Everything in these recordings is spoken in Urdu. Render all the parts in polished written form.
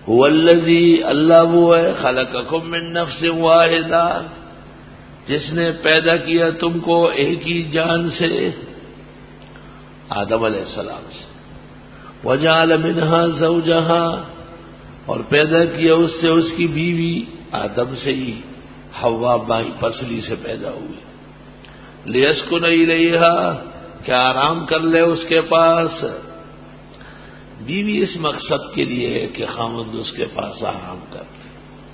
هو الذی، اللہ وہ ہے، خلقکم من نفس واحدہ، جس نے پیدا کیا تم کو ایک ہی جان سے، آدم علیہ السلام سے، وجعل منها زوجها، اور پیدا کیا اس سے اس کی بیوی، آدم سے ہی حوا مائی پسلی سے پیدا ہوئی، لیسکن الیہا، کیا آرام کر لے اس کے پاس۔ بیوی اس مقصد کے لیے ہے کہ خاوند اس کے پاس آرام کر لے،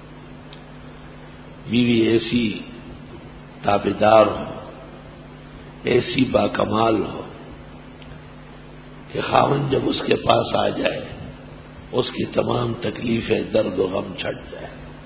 بیوی ایسی تابعدار ہو، ایسی باکمال ہو کہ خاوند جب اس کے پاس آ جائے اس کی تمام تکلیفیں، درد و غم چھٹ جائے،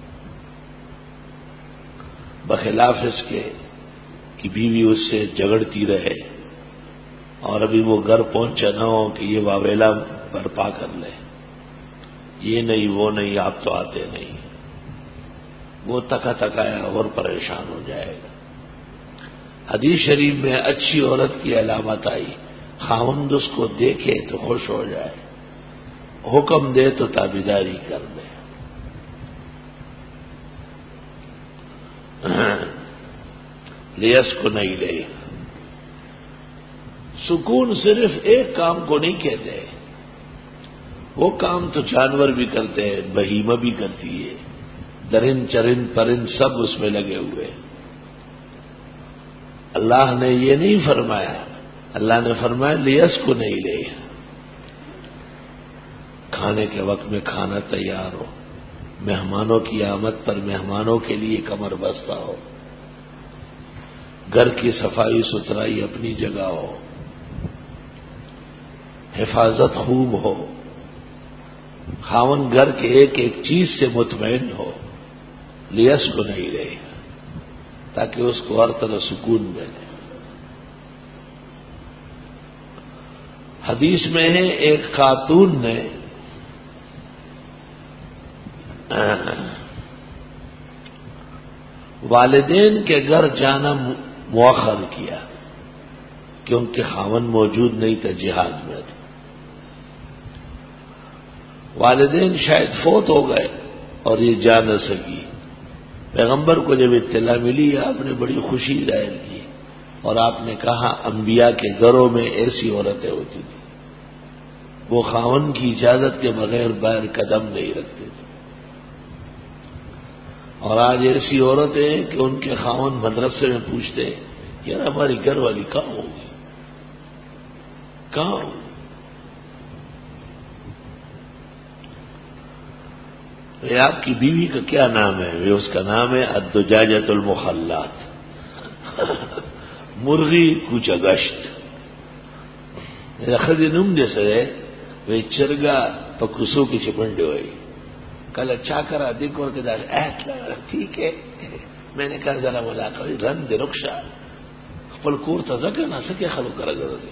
بخلاف اس کے کہ بیوی اس سے جھگڑتی رہے اور ابھی وہ گھر پہنچا نہ ہو کہ یہ واویلا برپا کر لے، یہ نہیں وہ نہیں، آپ تو آتے نہیں، وہ تکا تکایا اور پریشان ہو جائے گا۔ حدیث شریف میں اچھی عورت کی علامت آئی، خاوند اس کو دیکھے تو خوش ہو جائے، حکم دے تو تابعداری کر دے۔ لیسکن الیہ، سکون صرف ایک کام کو نہیں کہتے، وہ کام تو جانور بھی کرتے ہیں، بہیمہ بھی کرتی ہے، درند چرند پرند سب اس میں لگے ہوئے۔ اللہ نے یہ نہیں فرمایا، اللہ نے فرمایا لیسکن الیہ، کھانے کے وقت میں کھانا تیار ہو، مہمانوں کی آمد پر مہمانوں کے لیے کمر بستہ ہو، گھر کی صفائی ستھرائی اپنی جگہ ہو، حفاظت خوب ہو، خاوند گھر کے ایک ایک چیز سے مطمئن ہو، لیسکن الیہ، تاکہ اس کو ہر طرح سکون ملے۔ حدیث میں ہے ایک خاتون نے والدین کے گھر جانا مؤخر کیا کیونکہ خاوند موجود نہیں تھا، جہاد میں تھا، والدین شاید فوت ہو گئے اور یہ جا نہ سکی۔ پیغمبر کو جب اطلاع ملی آپ نے بڑی خوشی ظاہر کی اور آپ نے کہا انبیاء کے گھروں میں ایسی عورتیں ہوتی تھیں، وہ خاوند کی اجازت کے بغیر باہر قدم نہیں رکھتے تھے، اور آج ایسی عورتیں ہیں کہ ان کے خاوند مدرسے میں پوچھتے ہیں یار ہماری گھر والی کہاں ہوگی، کہاں ہوگی؟ آپ کی بیوی کا کیا نام ہے؟ اس کا نام ہے الدجاجۃ المخلات، مرغی کوچہ گشت۔ خدی نم جیسے وہ چرگا پکسو کی چپنڈے ہوئی، کل اچھا کرا دیکھ اور ٹھیک ہے، میں نے کہا ذرا ملاقات رن دے رخشا پل کور تازہ نہ سکے خلو کرا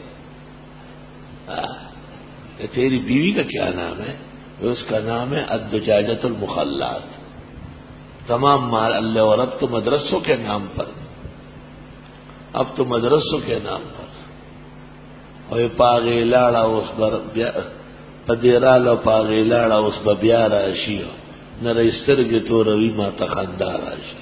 تیری بیوی کا کیا نام ہے؟ اس کا نام ہے الدجاجۃ المخلات۔ تمام مال اللہ، اور اب تو مدرسوں کے نام پر، اب تو مدرسوں کے نام پر، اور یہ پاگے لاڑا اس پر پدیرا لو پاگے لاڑا اس پر بیا راشی نہ رجستر کے تو روی ماتا خاندار راشی۔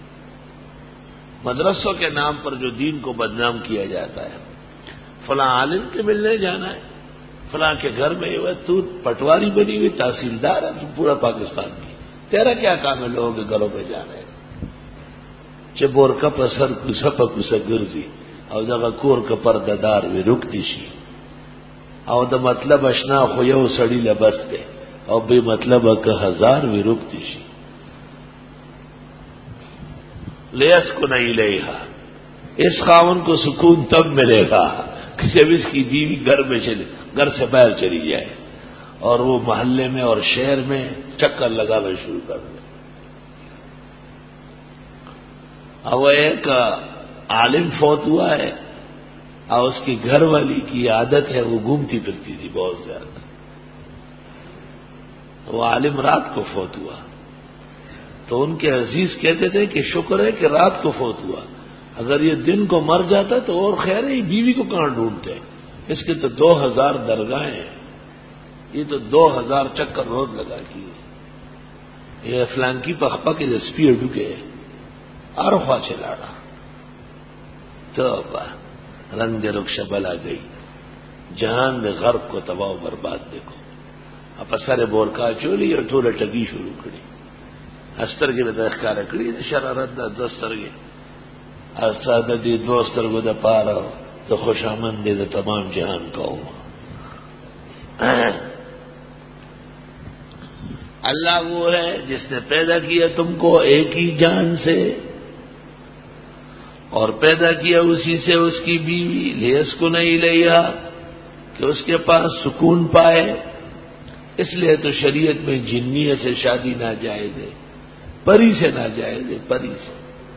مدرسوں کے نام پر جو دین کو بدنام کیا جاتا ہے، فلاں عالم کے ملنے جانا ہے، فلاں کے گھر میں یہ تو پٹواری بنی ہوئی تحصیلدار ہے، تو پورا پاکستان کی، تیرا کیا کام ہے لوگوں کے گھروں پہ جانا ہے؟ چبور کپ سر کسپ کس گرزی او دغه کور کا پرددار وی رکتی شي، او د مطلب اشنا خو یو سړی لبس دی، او به مطلب که ہزار وی رکتی شي۔ لیسکن الیہا، اس خاوند کو سکون تب ملے گا کہ جب اس کی بیوی گھر سے باہر چلی جائے اور وہ محلے میں اور شہر میں چکر لگانا شروع کر دے۔ اب ایک عالم فوت ہوا ہے اور اس کی گھر والی کی عادت ہے وہ گھومتی پھرتی تھی بہت زیادہ، وہ عالم رات کو فوت ہوا تو ان کے عزیز کہتے تھے کہ شکر ہے کہ رات کو فوت ہوا، اگر یہ دن کو مر جاتا تو اور خیر ہے، بیوی کو کہاں ڈھونڈتے، اس کے تو 2000 درگاہیں ہیں، یہ تو 2000 چکر روز لگا کی ہے۔ یہ فلانکی پخپا کے سپیڈ کے اور خواہ چلاڑا تو رنگ رخش بلا گئی جہان میں غرب کو تباہ و برباد دیکھو اب سارے بورکا چولی اور ٹھوڑے ٹگی شروع کری استر کے دخکار کری شرارت دا دستر کے استاد دی دوستر کو دا پارا تو خوش آمند دے دا تمام جہان کا ہوا اللہ وہ ہے جس نے پیدا کیا تم کو ایک ہی جان سے اور پیدا کیا اسی سے اس کی بیوی لیس کو نہیں لیا کہ اس کے پاس سکون پائے. اس لیے تو شریعت میں جنیہ سے شادی ناجائز ہے, پری سے ناجائز ہے, پری سے.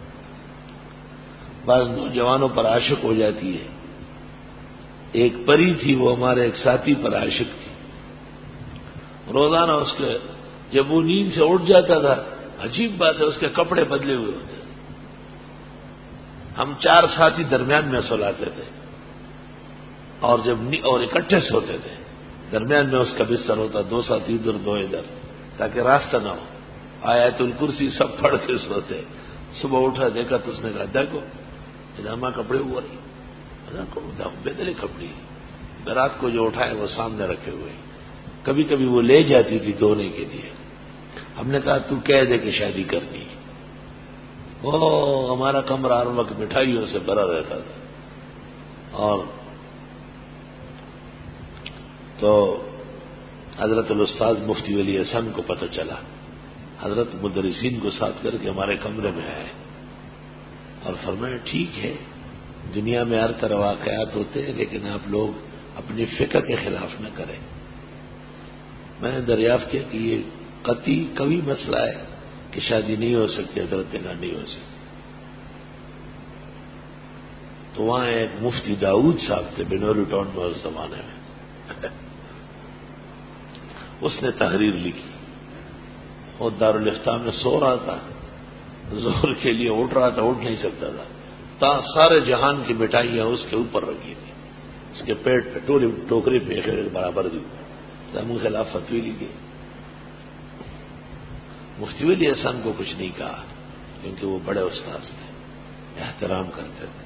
بعض نوجوانوں پر عاشق ہو جاتی ہے. ایک پری تھی, وہ ہمارے ایک ساتھی پر عاشق تھی. روزانہ اس کے جب وہ نیند سے اٹھ جاتا تھا, عجیب بات ہے اس کے کپڑے بدلے ہوئے ہوتے. ہم 4 ساتھی درمیان میں سلاتے تھے اور اور اکٹھے سوتے تھے. درمیان میں اس کا بستر ہوتا, 2 ساتھی ادھر 2 ادھر, تاکہ راستہ نہ ہو. آیت الکرسی سب پڑھ کے سوتے. صبح اٹھا دیکھا تو اس نے کہا دیکھو ادھر کپڑے ہوا نہیں, بدلے کپڑے رات کو جو اٹھائے وہ سامنے رکھے ہوئے. کبھی کبھی وہ لے جاتی تھی دھونے کے لیے. ہم نے کہا تو کہہ دے کہ شادی کرنی. وہ ہمارا کمرہ ہر وقت مٹھائیوں سے بھرا رہتا تھا. اور تو حضرت الاستاذ مفتی ولی احسان کو پتہ چلا, حضرت مدرسین کو ساتھ کر کے ہمارے کمرے میں آئے اور فرمایا ٹھیک ہے دنیا میں ہر طرح واقعات ہوتے ہیں, لیکن آپ لوگ اپنی فکر کے خلاف نہ کریں. میں نے دریافت کیا کہ یہ قطعی کبھی مسئلہ ہے کہ شادی نہیں ہو سکتی, حضرت نہ نہیں ہو سکتی. تو وہاں ایک مفتی داؤد صاحب تھے بنوری ٹاؤن میں اس زمانے میں. اس نے تحریر لکھی. وہ دارالفتاح میں سو رہا تھا, زہر کے لیے اٹھ رہا تھا, اٹھ نہیں سکتا تھا. سارے جہان کی مٹھائیاں اس کے اوپر رکھی تھی, اس کے پیٹ پہ ٹوکری پہ برابر دی. ہم کے خلاف فتوی لکھی. مفتی ولی احسان کو کچھ نہیں کہا کیونکہ وہ بڑے استاد تھے, احترام کرتے تھے.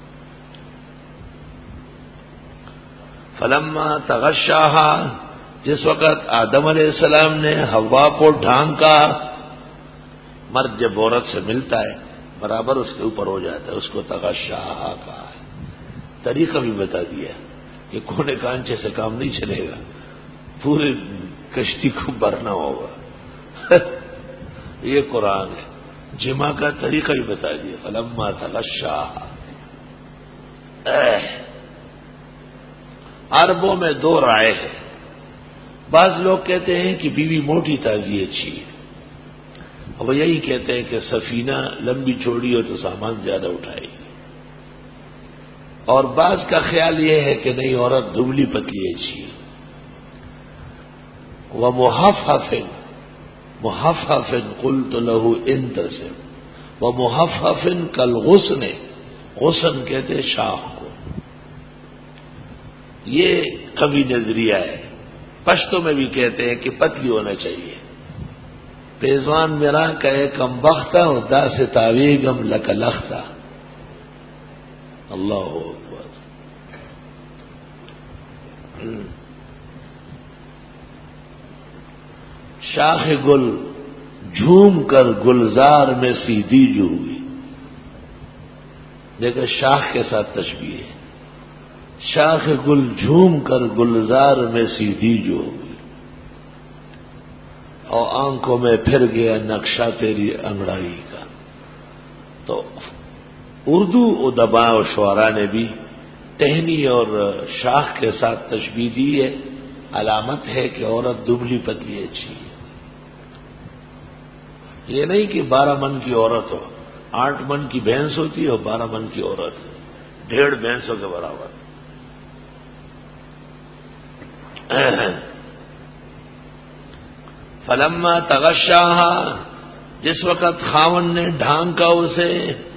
فلما تغشاہا, جس وقت آدم علیہ السلام نے حوا کو ڈھانکا. مرد جب عورت سے ملتا ہے برابر اس کے اوپر ہو جاتا ہے, اس کو تغشاہا کہا ہے. طریقہ بھی بتا دیا کہ کونے کانچے سے کام نہیں چلے گا, پوری کشتی کو بھرنا ہوگا. یہ قرآن ہے. جمع کا طریقہ بھی بتا دیا. فلما تغشاہا. عربوں میں 2 رائے ہیں. بعض لوگ کہتے ہیں کہ بیوی موٹی تازی اچھی ہے, اور وہ یہی کہتے ہیں کہ سفینہ لمبی چوڑی ہو تو سامان زیادہ اٹھائے گی. اور بعض کا خیال یہ ہے کہ نہیں, عورت دبلی پتلی اچھی ہے. محففن قلت له انتصب, ومحففن کالغصن, غصن کہتے شاخ کو. یہ کبھی نظریہ ہے. پشتوں میں بھی کہتے ہیں کہ پتلی ہونا چاہیے. پیزوان میرا کہے کم بختہ اور دا سے تاویگم لکلختہ. اللہ اکبر. شاخ گل جھوم کر گلزار میں سیدھی جو ہوئی. دیکھو شاخ کے ساتھ تشبیہ ہے. شاخ گل جھوم کر گلزار میں سیدھی جو ہوئی, اور آنکھوں میں پھر گیا نقشہ تیری انگڑائی کا. تو اردو ادباء و شعراء نے بھی ٹہنی اور شاخ کے ساتھ تشبیہ دی ہے. علامت ہے کہ عورت دبلی پتلی اچھی ہے. یہ نہیں کہ 12 من کی عورت ہو, 8 من کی بھینس ہوتی ہے اور 12 من کی عورت, 1.5 بھینسوں کے برابر. فلما تغشاہا, جس وقت خاون نے ڈھانکا اسے.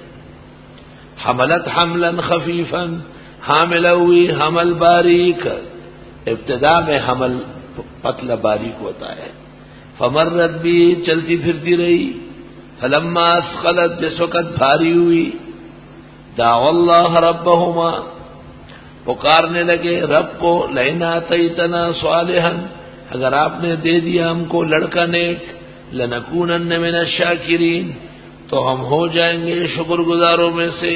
حملت حملا خفیفا, حامل ہوئی حمل باریک. ابتدا میں حمل پتلا باریک ہوتا ہے, فمرت بھی چلتی پھرتی رہی، فلما اثقلت جس وقت بھاری ہوئی، دعوا اللہ ربہما پکارنے لگے رب کو، لئن آتیتنا صالحا اگر آپ نے دے دیا ہم کو لڑکا نیک، لنکونن من الشاکرین تو ہم ہو جائیں گے شکر گزاروں میں سے۔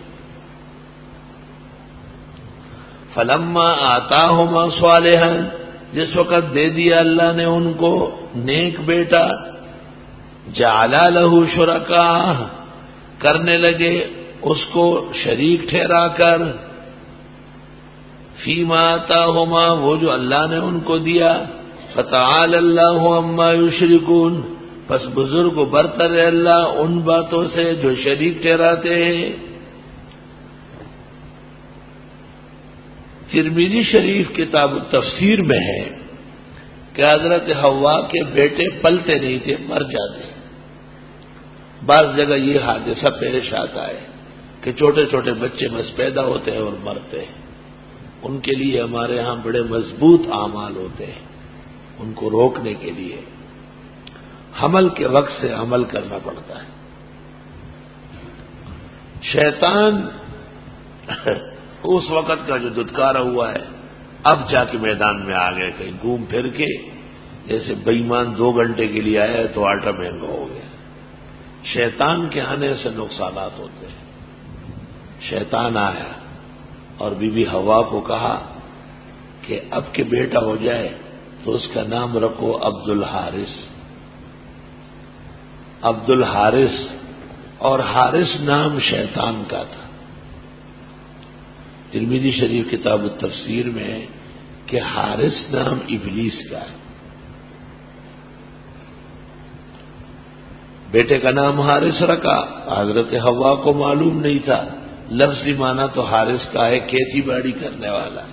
فلما آتاہما صالحا جس وقت دے دیا اللہ نے ان کو نیک بیٹا، جعلا لہ شرکاء کرنے لگے اس کو شریک ٹھہرا کر، فیما آتاہما وہ جو اللہ نے ان کو دیا، فتعالی اللہ عما یشرکون پس بزرگ و برتر ہے اللہ ان باتوں سے جو شریک ٹھہراتے ہیں۔ ترمذی شریف کتاب التفسیر میں ہے کہ حضرت حوا کے بیٹے پلتے نہیں تھے، مر جاتے۔ بعض جگہ یہ حادثہ پیش آتا ہے کہ چھوٹے چھوٹے بچے بس پیدا ہوتے ہیں اور مرتے ہیں۔ ان کے لیے ہمارے ہاں بڑے مضبوط اعمال ہوتے ہیں، ان کو روکنے کے لیے حمل کے وقت سے عمل کرنا پڑتا ہے۔ شیطان اس وقت کا جو دھتکارا ہوا ہے اب جا کے میدان میں آ گئے، کہیں گھوم پھر کے جیسے بے ایمان 2 گھنٹے کے لیے آیا تو آٹا مہنگا ہو گیا۔ شیطان کے آنے سے نقصانات ہوتے ہیں۔ شیطان آیا اور بی بی حوا کو کہا کہ اب کے بیٹا ہو جائے تو اس کا نام رکھو عبد الحارث۔ عبد الحارث، اور حارث نام شیطان کا تھا۔ ترمذی شریف کتاب التفسیر میں ہے کہ حارث نام ابلیس کا ہے۔ بیٹے کا نام حارث رکھا، حضرت حوا کو معلوم نہیں تھا، لفظی معنی تو حارث کا ہے کھیتی باڑی کرنے والا۔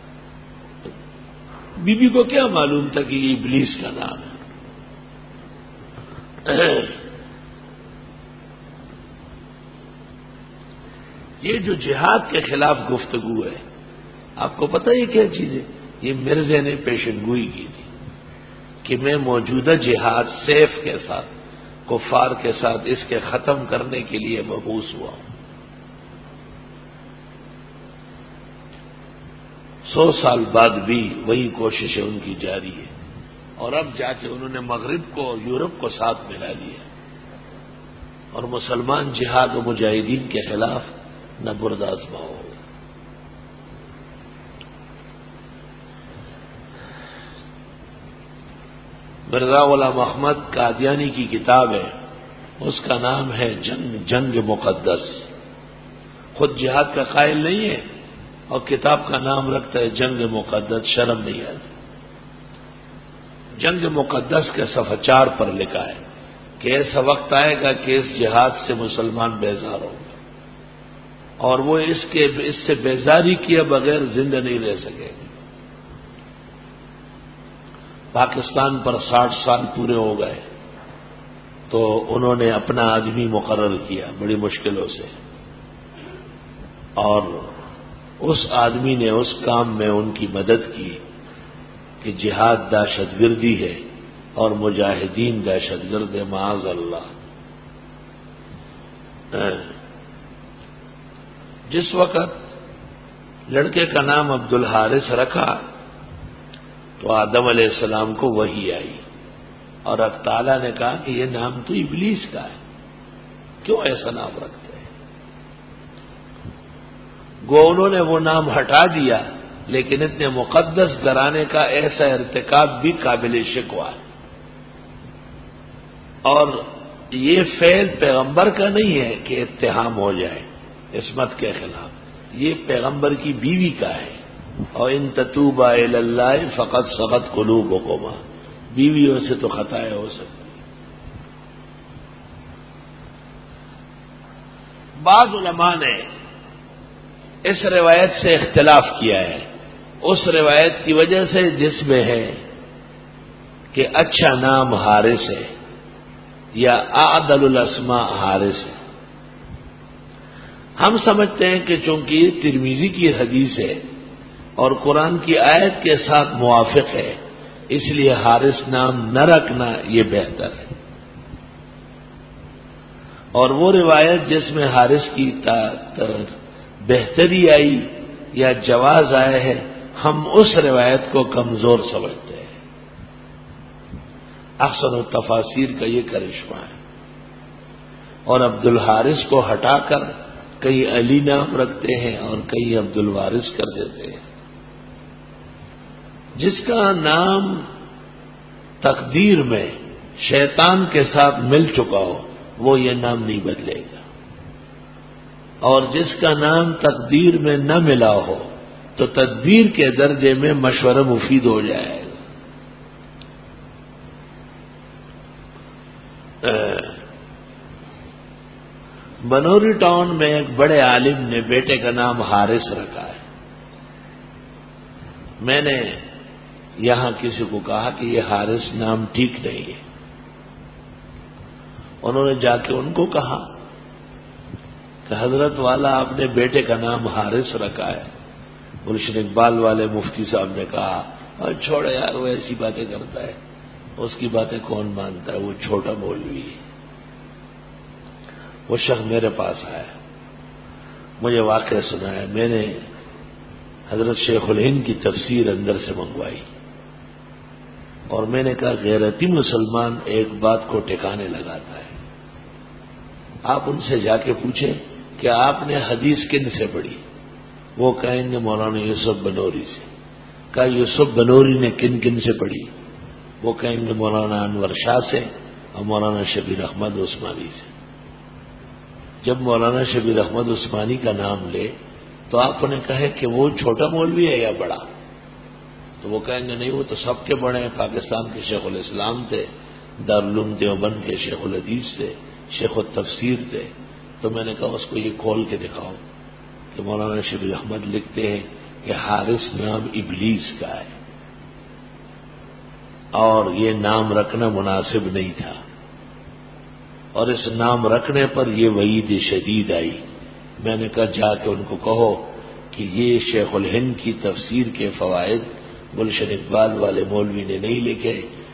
بی بی کو کیا معلوم تھا کہ یہ ابلیس کا نام ہے۔ یہ جو جہاد کے خلاف گفتگو ہے، آپ کو پتہ یہ کیا چیز ہے؟ یہ مرزا نے پیشن گوئی کی تھی کہ میں موجودہ جہاد سیف کے ساتھ کفار کے ساتھ اس کے ختم کرنے کے لیے مبعوث ہوا ہوں۔ 100 سال بعد بھی وہی کوششیں ان کی جاری ہے، اور اب جا کے انہوں نے مغرب کو اور یورپ کو ساتھ ملا لیا، اور مسلمان جہاد و مجاہدین کے خلاف نہ بردازمہ ہو۔ مرزا غلام احمد قادیانی کی کتاب ہے، اس کا نام ہے جنگ مقدس۔ خود جہاد کا قائل نہیں ہے اور کتاب کا نام رکھتا ہے جنگ مقدس، شرم نہیں آتی۔ جنگ مقدس کے صفحہ 4 پر لکھا ہے کہ ایسا وقت آئے گا کہ اس جہاد سے مسلمان بیزار ہوں گے، اور وہ اس سے بیزاری کیے بغیر زندہ نہیں رہ سکے گے۔ پاکستان پر 60 سال پورے ہو گئے تو انہوں نے اپنا آدمی مقرر کیا بڑی مشکلوں سے، اور اس آدمی نے اس کام میں ان کی مدد کی کہ جہاد دہشت گردی ہے اور مجاہدین دہشت گرد ہے، معاذ اللہ۔ جس وقت لڑکے کا نام عبد الحارث رکھا تو آدم علیہ السلام کو وحی آئی، اور اب تعالیٰ نے کہا کہ یہ نام تو ابلیس کا ہے، کیوں ایسا نام رکھتے ہیں؟ گو انہوں نے وہ نام ہٹا دیا، لیکن اتنے مقدس گھرانے کا ایسا ارتکاب بھی قابل شکوہ ہے، اور یہ فعل پیغمبر کا نہیں ہے کہ اتہام ہو جائے عصمت کے خلاف، یہ پیغمبر کی بیوی کا ہے، اور ان تتوبا الی اللہ فقد صغت قلوبکما، بیویوں سے تو خطائیں ہو سکتی۔ بعض علماء نے اس روایت سے اختلاف کیا ہے، اس روایت کی وجہ سے جس میں ہے کہ اچھا نام حارث ہے یا اعدل الاسماء حارث ہے۔ ہم سمجھتے ہیں کہ چونکہ یہ ترمذی کی حدیث ہے اور قرآن کی آیت کے ساتھ موافق ہے، اس لیے حارث نام نہ رکھنا یہ بہتر ہے۔ اور وہ روایت جس میں حارث کی بہتری آئی یا جواز آئے ہے، ہم اس روایت کو کمزور سمجھتے ہیں۔ احسن التفاسیر کا یہ کرشمہ ہے۔ اور عبد الحارث کو ہٹا کر کئی علی نام رکھتے ہیں اور کئی عبد الوارث کر دیتے ہیں۔ جس کا نام تقدیر میں شیطان کے ساتھ مل چکا ہو وہ یہ نام نہیں بدلے گا، اور جس کا نام تقدیر میں نہ ملا ہو تو تدبیر کے درجے میں مشورہ مفید ہو جائے گا۔ بنوری ٹاؤن میں ایک بڑے عالم نے بیٹے کا نام حارث رکھا ہے۔ میں نے یہاں کسی کو کہا کہ یہ حارث نام ٹھیک نہیں ہے۔ انہوں نے جا کے ان کو کہا کہ حضرت والا آپ نے بیٹے کا نام حارث رکھا ہے۔ گلشن اقبال والے مفتی صاحب نے کہا چھوڑے یار، وہ ایسی باتیں کرتا ہے، اس کی باتیں کون مانتا ہے، وہ چھوٹا مولوی ہے۔ وہ شخص میرے پاس آیا، مجھے واقعہ سنایا۔ میں نے حضرت شیخ الہند کی تفسیر اندر سے منگوائی اور میں نے کہا غیرتی مسلمان ایک بات کو ٹھکانے لگاتا ہے، آپ ان سے جا کے پوچھیں کہ آپ نے حدیث کن سے پڑھی؟ وہ کہیں گے مولانا یوسف بنوری سے۔ کہا یوسف بنوری نے کن کن سے پڑھی؟ وہ کہیں گے مولانا انور شاہ سے اور مولانا شبیر احمد عثمانی سے۔ جب مولانا شبیر احمد عثمانی کا نام لے تو آپ نے کہے کہ وہ چھوٹا مولوی ہے یا بڑا؟ تو وہ کہیں گے نہیں، وہ تو سب کے بڑے ہیں، پاکستان کے شیخ الاسلام تھے، دارالعلوم دیوبند کے شیخ الحدیث تھے، شیخ التفسیر تھے۔ تو میں نے کہا اس کو یہ کھول کے دکھاؤ کہ مولانا شبیر احمد لکھتے ہیں کہ حارث نام ابلیس کا ہے اور یہ نام رکھنا مناسب نہیں تھا، اور اس نام رکھنے پر یہ وعید شدید آئی۔ میں نے کہا جا کے ان کو کہو کہ یہ شیخ الہند کی تفسیر کے فوائد گلشن اقبال والے مولوی نے نہیں لکھے،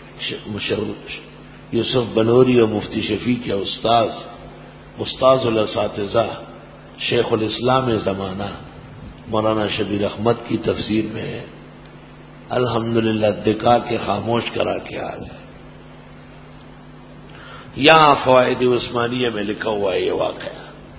یوسف بنوری اور مفتی شفیع کے استاذ الاساتذہ شیخ الاسلام زمانہ مولانا شبیر احمد کی تفسیر میں ہے۔ الحمدللہ دکھا کے خاموش کرا کے آ گئے۔ یہاں فوائد عثمانیہ میں لکھا ہوا ہے یہ واقعہ۔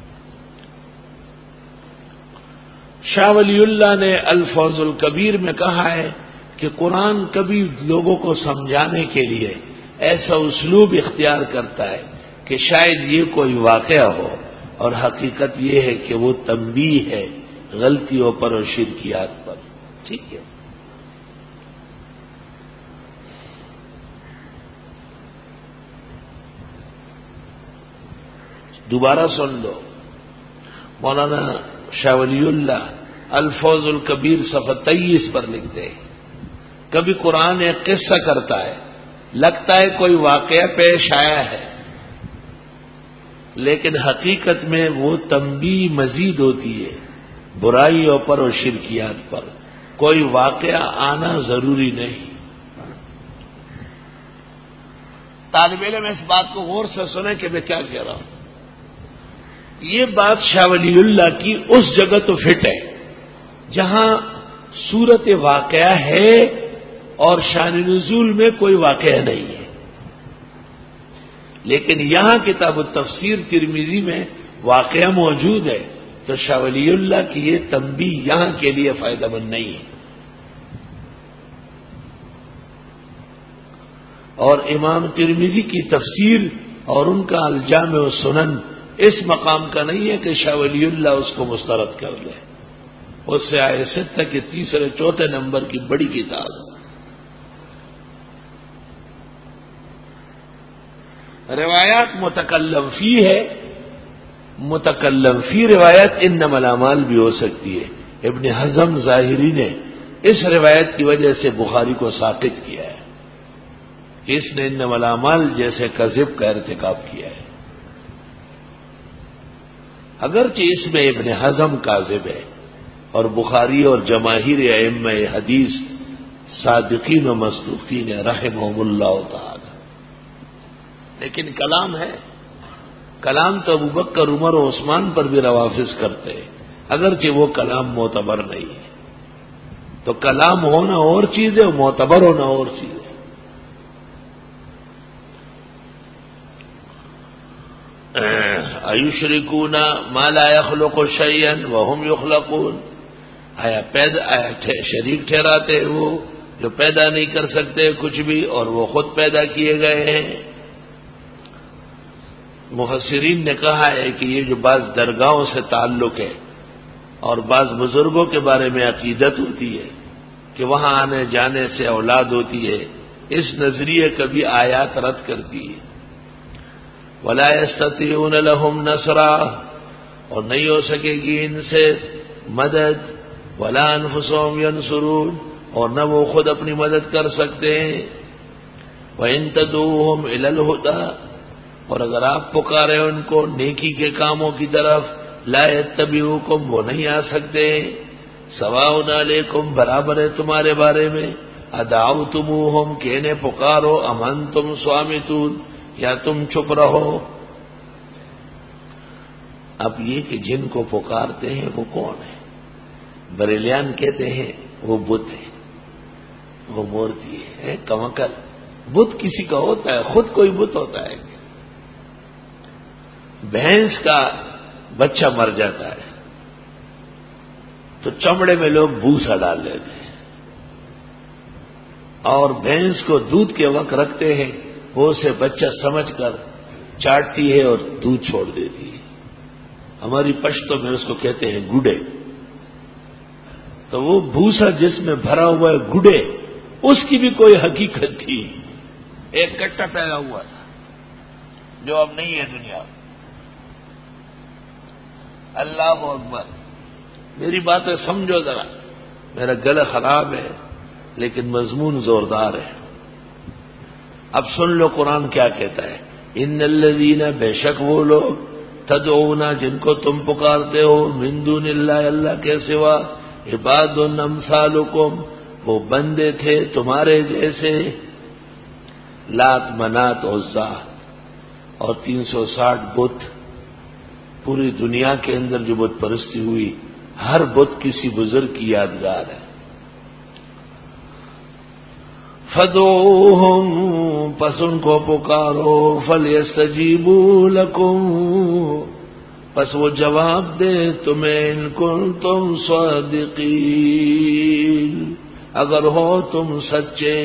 شاہ ولی اللہ نے الفوز الکبیر میں کہا ہے کہ قرآن کبھی لوگوں کو سمجھانے کے لیے ایسا اسلوب اختیار کرتا ہے کہ شاید یہ کوئی واقعہ ہو اور حقیقت یہ ہے کہ وہ تنبیہ ہے غلطیوں پر اور شرکیات پر۔ ٹھیک ہے، دوبارہ سن لو۔ مولانا شاہ ولی اللہ الفوز الکبیر صفحہ 23 پر لکھتے ہیں کبھی قرآن ایک قصہ کرتا ہے، لگتا ہے کوئی واقعہ پیش آیا ہے، لیکن حقیقت میں وہ تنبیہ مزید ہوتی ہے برائیوں پر اور شرکیات پر۔ کوئی واقعہ آنا ضروری نہیں۔ طالب علم اس بات کو غور سے سنیں کہ میں کیا کہہ رہا ہوں۔ یہ بات شاہ ولی اللہ کی اس جگہ تو فٹ ہے جہاں صورت واقعہ ہے اور شان نزول میں کوئی واقعہ نہیں ہے، لیکن یہاں کتاب التفسیر ترمذی میں واقعہ موجود ہے، تو شاہ ولی اللہ کی یہ تنبیہ یہاں کے لیے فائدہ مند نہیں ہے۔ اور امام ترمذی کی تفسیر اور ان کا الجامع السنن اس مقام کا نہیں ہے کہ شاہ ولی اللہ اس کو مسترد کر لے، اس سے آئے ستہ کے تیسرے چوتھے نمبر کی بڑی کتاب۔ روایات متکلم فی ہے، متکلم فی روایت انما الاعمال بھی ہو سکتی ہے۔ ابن حزم ظاہری نے اس روایت کی وجہ سے بخاری کو ساقط کیا ہے کہ اس نے انما الاعمال جیسے کذب کا ارتکاب کیا ہے، اگرچہ اس میں ابن حزم کاذب ہے اور بخاری اور جماہیر ائمہ حدیث صادقین و مصدوقین رحمہم اللہ تعالی. لیکن کلام ہے، کلام تو ابوبکر عمر و عثمان پر بھی روافظ کرتے ہیں، اگرچہ وہ کلام معتبر نہیں ہے. تو کلام ہونا اور چیز ہے، معتبر ہونا اور چیز ہے. ایشرکون ما لا یخلق شیئا وهم یخلقون، آیا شریک ٹھہراتے ہیں وہ جو پیدا نہیں کر سکتے کچھ بھی اور وہ خود پیدا کیے گئے ہیں. مفسرین نے کہا ہے کہ یہ جو بعض درگاہوں سے تعلق ہے اور بعض بزرگوں کے بارے میں عقیدت ہوتی ہے کہ وہاں آنے جانے سے اولاد ہوتی ہے، اس نظریے کبھی آیات رد کرتی ہے. ولا یستطیعون لهم نصرا، اور نہیں ہو سکے گی ان سے مدد. ولا انفسهم ینصرون، اور نہ وہ خود اپنی مدد کر سکتے ہیں. وَإِن تَدْعُوهُمْ إِلَى الْهُدَىٰ، اور اگر آپ پکارے ان کو نیکی کے کاموں کی طرف، لا يتبعوكم، وہ نہیں آ سکتے. سواء علیکم، برابر ہے تمہارے بارے میں، ادعوتموہم، کہ انہیں پکارو، ام انتم صامتون، یا تم چپ رہو. اب یہ کہ جن کو پکارتے ہیں وہ کون ہے؟ بریلیان کہتے ہیں وہ بت ہے، وہ مورتی ہے، کمکل. بت کسی کا ہوتا ہے، خود کوئی بت ہوتا ہے. بھینس کا بچہ مر جاتا ہے تو چمڑے میں لوگ بھوسا ڈال لیتے ہیں اور بھینس کو دودھ کے وقت رکھتے ہیں، وہ اسے بچہ سمجھ کر چاٹتی ہے اور دودھ چھوڑ دیتی ہے. ہماری پشتوں میں اس کو کہتے ہیں گڈے. تو وہ بھوسا جس میں بھرا ہوا ہے گڈے، اس کی بھی کوئی حقیقت تھی. ایک کٹا پیدا ہوا تھا جو اب نہیں ہے دنیا میں. اللہ اکبر. میری باتیں سمجھو ذرا، میرا گلا خراب ہے لیکن مضمون زوردار ہے. اب سن لو قرآن کیا کہتا ہے. ان الذین، بے شک وہ لوگ، تدعون، جن کو تم پکارتے ہو، من دون اللہ، اللہ کے سوا، عباد امثالکم، وہ بندے تھے تمہارے جیسے. لات، منات، عزا اور 360 بت. پوری دنیا کے اندر جو بت پرستی ہوئی، ہر بت کسی بزرگ کی یادگار ہے. فدعوہم، پس ان کو پکارو، فلیستجیبوا لکم، پس وہ جواب دے تمہیں، ان کنتم صادقین، اگر ہو تم سچے.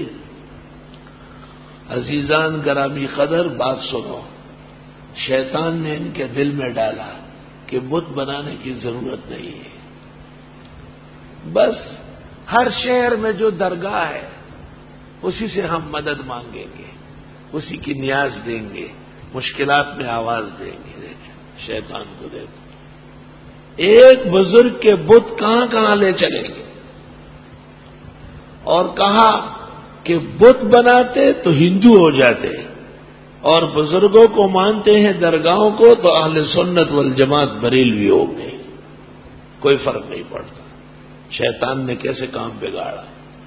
عزیزان گرامی قدر، بات سنو. شیطان نے ان کے دل میں ڈالا کہ بت بنانے کی ضرورت نہیں ہے، بس ہر شہر میں جو درگاہ ہے اسی سے ہم مدد مانگیں گے، اسی کی نیاز دیں گے، مشکلات میں آواز دیں گے. دیکھیں شیطان کو دیکھو، ایک بزرگ کے بت کہاں کہاں لے چلیں گے. اور کہا کہ بت بناتے تو ہندو ہو جاتے اور بزرگوں کو مانتے ہیں درگاہوں کو تو اہل سنت والجماعت بریلوی ہو گئے، کوئی فرق نہیں پڑتا. شیطان نے کیسے کام بگاڑا.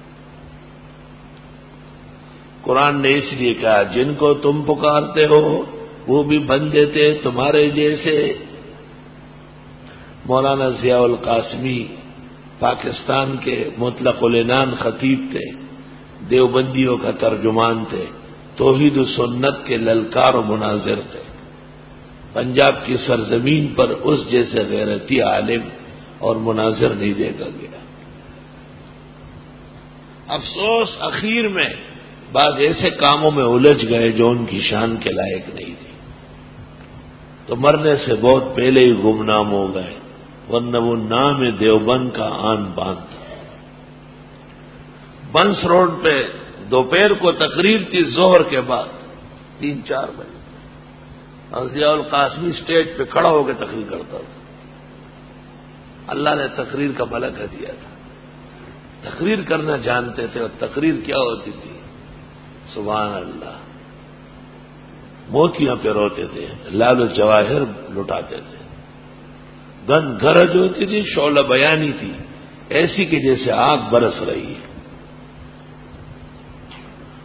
قرآن نے اس لیے کہا جن کو تم پکارتے ہو وہ بھی بندے تھے تمہارے جیسے. مولانا ضیاء القاسمی پاکستان کے مطلق العنان خطیب تھے، دیوبندیوں کا ترجمان تھے، توحید و سنت کے للکار و مناظر تھے. پنجاب کی سرزمین پر اس جیسے غیرتی عالم اور مناظر نہیں دیکھا گیا. افسوس اخیر میں بعض ایسے کاموں میں الجھ گئے جو ان کی شان کے لائق نہیں تھی، تو مرنے سے بہت پہلے ہی گمنام ہو گئے، ورنہ وہ نام دیوبند کا آن بان تھا. بنس روڈ پہ دوپہر کو تقریر تھی ظہر کے بعد 3-4 بجے، اور ضیاء القاسمی اسٹیج پہ کھڑا ہو کے تقریر کرتا تھا. اللہ نے تقریر کا ملکہ دیا تھا، تقریر کرنا جانتے تھے. اور تقریر کیا ہوتی تھی؟ سبحان اللہ، موتیاں پہ روتے تھے، لال و جواہر لٹاتے تھے، گن گرج ہوتی تھی، شعلہ بیانی تھی ایسی کہ جیسے آگ برس رہی ہے.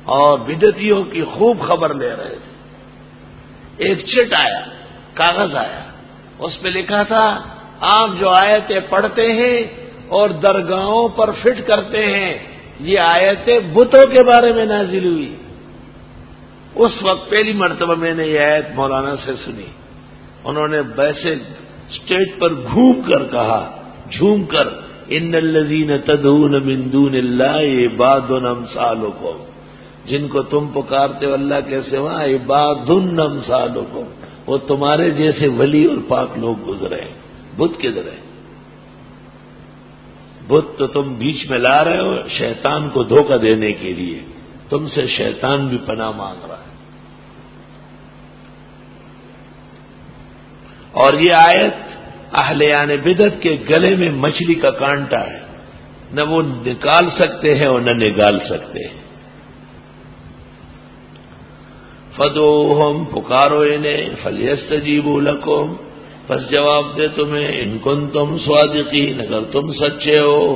اور بدعتیوں کی خوب خبر لے رہے تھے۔ ایک چٹ آیا، کاغذ آیا، اس پہ لکھا تھا آپ جو آیتیں پڑھتے ہیں اور درگاہوں پر فٹ کرتے ہیں، یہ آیتیں بتوں کے بارے میں نازل ہوئی۔ اس وقت پہلی مرتبہ میں نے یہ آیت مولانا سے سنی۔ انہوں نے ویسے اسٹیج پر گھوم کر کہا، جھوم کر، ان الذین تدعون من دون اللہ عباد امثالکم، جن کو تم پکارتے ہو اللہ کے سوا عباد امثالکم، وہ تمہارے جیسے ولی اور پاک لوگ گزرے ہیں۔ بت کدھر ہے؟ بت تو تم بیچ میں لا رہے ہو شیطان کو دھوکہ دینے کے لیے، تم سے شیطان بھی پناہ مانگ رہا ہے۔ اور یہ آیت اہلیان بدعت کے گلے میں مچھلی کا کانٹا ہے، نہ وہ نکال سکتے ہیں اور نہ نگال سکتے ہیں۔ فدعوہم، پکارو انہیں، فلیستجیبوا لکم، پس جواب دے تمہیں، ان کنتم صادقین، اگر تم سچے ہو۔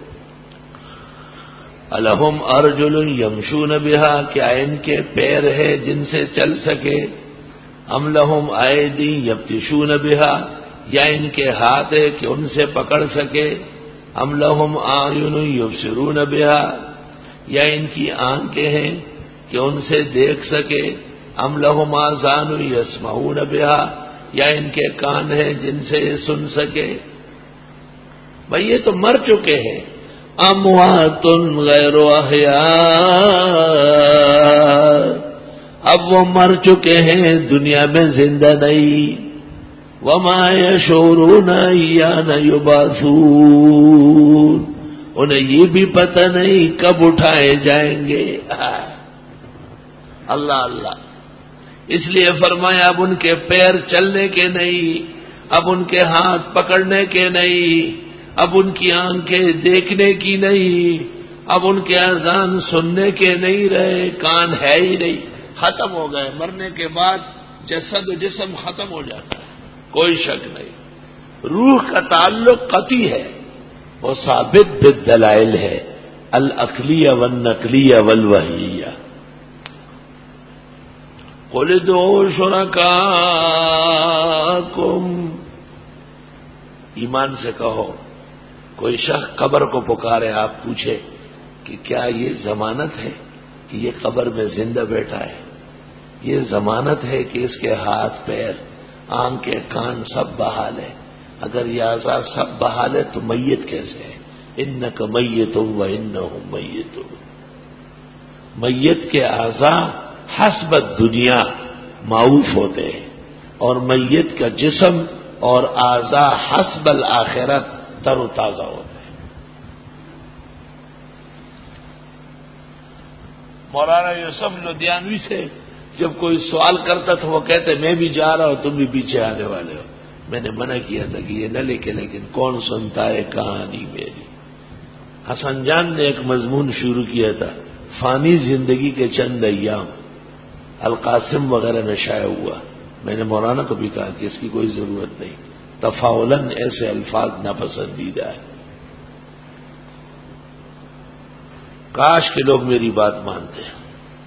الہم ارجل یمشون بہا، کیا ان کے پیر ہے جن سے چل سکے؟ ام لہم ایدی یبطشون بہا، یا ان کے ہاتھ ہے کہ ان سے پکڑ سکے؟ ام لہم اعین یبصرون بہا، یا ان کی آنکھیں ہیں کہ ان سے دیکھ سکے؟ ام لہم آذان یسمعون بہا، یا ان کے کان ہیں جن سے سن سکے؟ بھئی یہ تو مر چکے ہیں۔ اموات غیر احیاء، اب وہ مر چکے ہیں، دنیا میں زندہ نہیں۔ وما یشعرون ایان یبعثون، انہیں یہ بھی پتہ نہیں کب اٹھائے جائیں گے۔ اللہ اللہ، اس لیے فرمایا اب ان کے پیر چلنے کے نہیں، اب ان کے ہاتھ پکڑنے کے نہیں، اب ان کی آنکھیں دیکھنے کی نہیں، اب ان کے اذان سننے کے نہیں رہے، کان ہے ہی نہیں، ختم ہو گئے۔ مرنے کے بعد جسد و جسم ختم ہو جاتا ہے، کوئی شک نہیں۔ روح کا تعلق قطعی ہے، وہ ثابت بالدلائل ہے، العقلیہ والنقلیہ والوحیہ۔ قل ادعوا شرکاءکم، ایمان سے کہو، کوئی شخص قبر کو پکارے، آپ پوچھے کہ کیا یہ ضمانت ہے کہ یہ قبر میں زندہ بیٹھا ہے؟ یہ ضمانت ہے کہ اس کے ہاتھ پیر آنکھیں کان سب بحال ہے؟ اگر یہ اعضاء سب بحال ہے تو میت کیسے ہے؟ انک میت وانہم میتون، میت کے اعضاء حسب دنیا معروف ہوتے ہیں، اور میت کا جسم اور اعضاء حسب الآخرت تر و تازہ ہوتے ہیں۔ مولانا یوسف لدھیانوی سے جب کوئی سوال کرتا تھا وہ کہتے میں بھی جا رہا ہوں، تم بھی پیچھے آنے والے ہو۔ میں نے منع کیا تھا کہ یہ نہ لکھے، لیکن کون سنتا ہے کہانی میری۔ حسن جان نے ایک مضمون شروع کیا تھا، فانی زندگی کے چند ایام، القاسم وغیرہ میں شائع ہوا۔ میں نے مولانا کو بھی کہا کہ اس کی کوئی ضرورت نہیں، تفاعلاً ایسے الفاظ ناپسندیدہ ہے۔ کاش کہ لوگ میری بات مانتے ہیں۔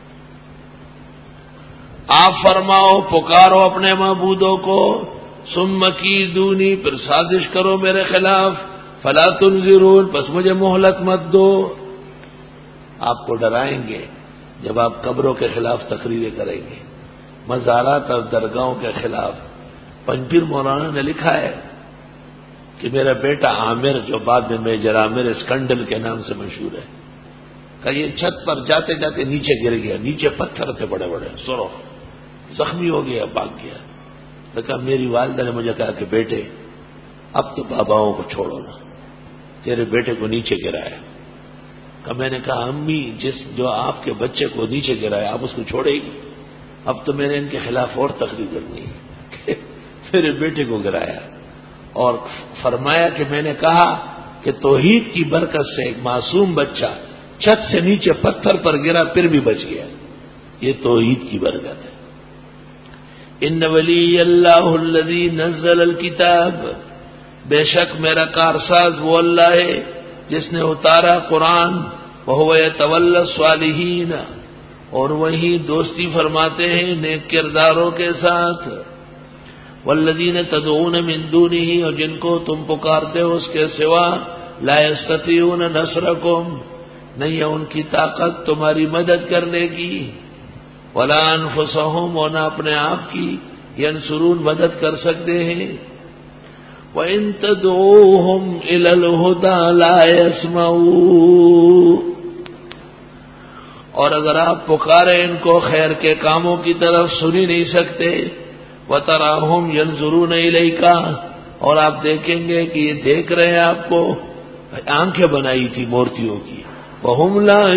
آپ فرماؤ، پکارو اپنے معبودوں کو، ثم کیدونی، پھر سازش کرو میرے خلاف، فلا تنظرون، پس مجھے مہلت مت دو۔ آپ کو ڈرائیں گے جب آپ قبروں کے خلاف تقریریں کریں گے، مزارات اور درگاہوں کے خلاف۔ پنجپیر مولانا نے لکھا ہے کہ میرا بیٹا عامر، جو بعد میں میجر عامر اسکنڈل کے نام سے مشہور ہے، کہ یہ چھت پر جاتے جاتے نیچے گر گیا، نیچے پتھر تھے بڑے بڑے، سرخ، زخمی ہو گیا، بھاگ گیا۔ تو کہا میری والدہ نے مجھے کہا کہ بیٹے اب تو باباؤں کو چھوڑو نا، تیرے بیٹے کو نیچے گرایا۔ کہ میں نے کہا امی، جو آپ کے بچے کو نیچے گرایا آپ اس کو چھوڑے گی؟ اب تو میں نے ان کے خلاف اور تقریر کرنی ہے۔ میرے بیٹے کو گرایا اور فرمایا کہ میں نے کہا کہ توحید کی برکت سے ایک معصوم بچہ چھت سے نیچے پتھر پر گرا پھر بھی بچ گیا، یہ توحید کی برکت ہے۔ ان ولی اللہ الذی نزل الکتاب، بے شک میرا کارساز وہ اللہ ہے جس نے اتارا قرآن، وہو یتولی الصالحین، اور وہی دوستی فرماتے ہیں نیک کرداروں کے ساتھ. والذین تدعون من دونہ، اور جن کو تم پکارتے ہو اس کے سوا، لا یستطیعون نصرکم، نہیں ہے ان کی طاقت تمہاری مدد کرنے کی، ولا انفسہم، اور نہ اپنے آپ کی، ینصرون مدد کر سکتے ہیں. وَإِن تَدْعُوهُمْ إِلَى الْهُدَىٰ لَا يَسْمَعُونَ، اور اگر آپ پکارے ان کو خیر کے کاموں کی طرف، سن ہی نہیں سکتے. وَتَرَاهُمْ يَنظُرُونَ إِلَيْكَ، اور آپ دیکھیں گے کہ یہ دیکھ رہے ہیں آپ کو، آنکھیں بنائی تھی مورتیوں کی. وَهُمْ لَا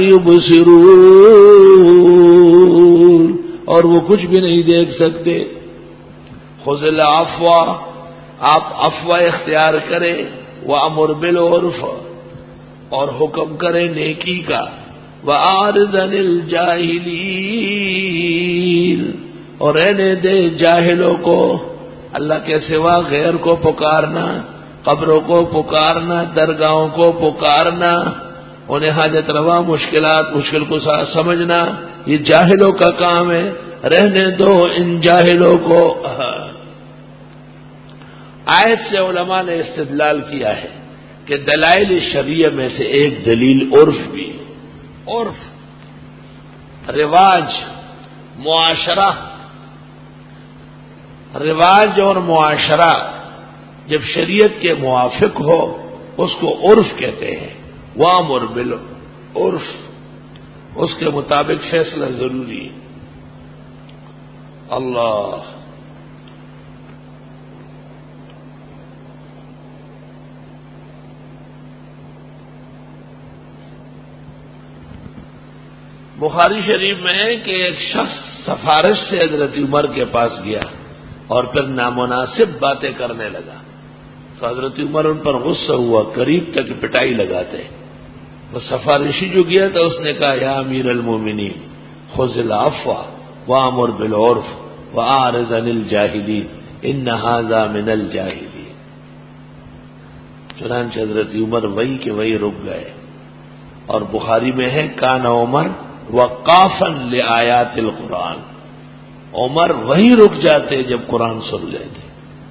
يُبْصِرُونَ، اور وہ کچھ بھی نہیں دیکھ سکتے. خُذِ الْعَفْوَ، آپ عفو اختیار کریں، وَأَمُرْ بِالْعُرْفِ، اور حکم کریں نیکی کا، وَأَعْرِضْ عَنِ الْجَاهِلِينَ، اور رہنے دے جاہلوں کو. اللہ کے سوا غیر کو پکارنا، قبروں کو پکارنا، درگاہوں کو پکارنا، انہیں حاجت روا مشکل کو سمجھنا، یہ جاہلوں کا کام ہے. رہنے دو ان جاہلوں کو. آیت سے علماء نے استدلال کیا ہے کہ دلائل شرعیہ میں سے ایک دلیل عرف بھی. عرف، رواج، معاشرہ. رواج اور معاشرہ جب شریعت کے موافق ہو اس کو عرف کہتے ہیں. وامر بالعرف، اس کے مطابق فیصلہ ضروری ہے. اللہ، بخاری شریف میں ہے کہ ایک شخص سفارش سے حضرت عمر کے پاس گیا اور پھر نامناسب باتیں کرنے لگا، تو حضرت عمر ان پر غصہ ہوا، قریب تک پٹائی لگاتے. وہ سفارشی جو گیا تھا اس نے کہا یا امیر المومنین خذ العفو وامر بالعرف واعرض عن الجاہلین ان ھذا من الجاہلین. چنانچہ حضرت عمر وہی کہ وہی رک گئے. اور بخاری میں ہے کان عمر وقافا لآیات القرآن، عمر وہی رک جاتے جب قرآن سن لیتے.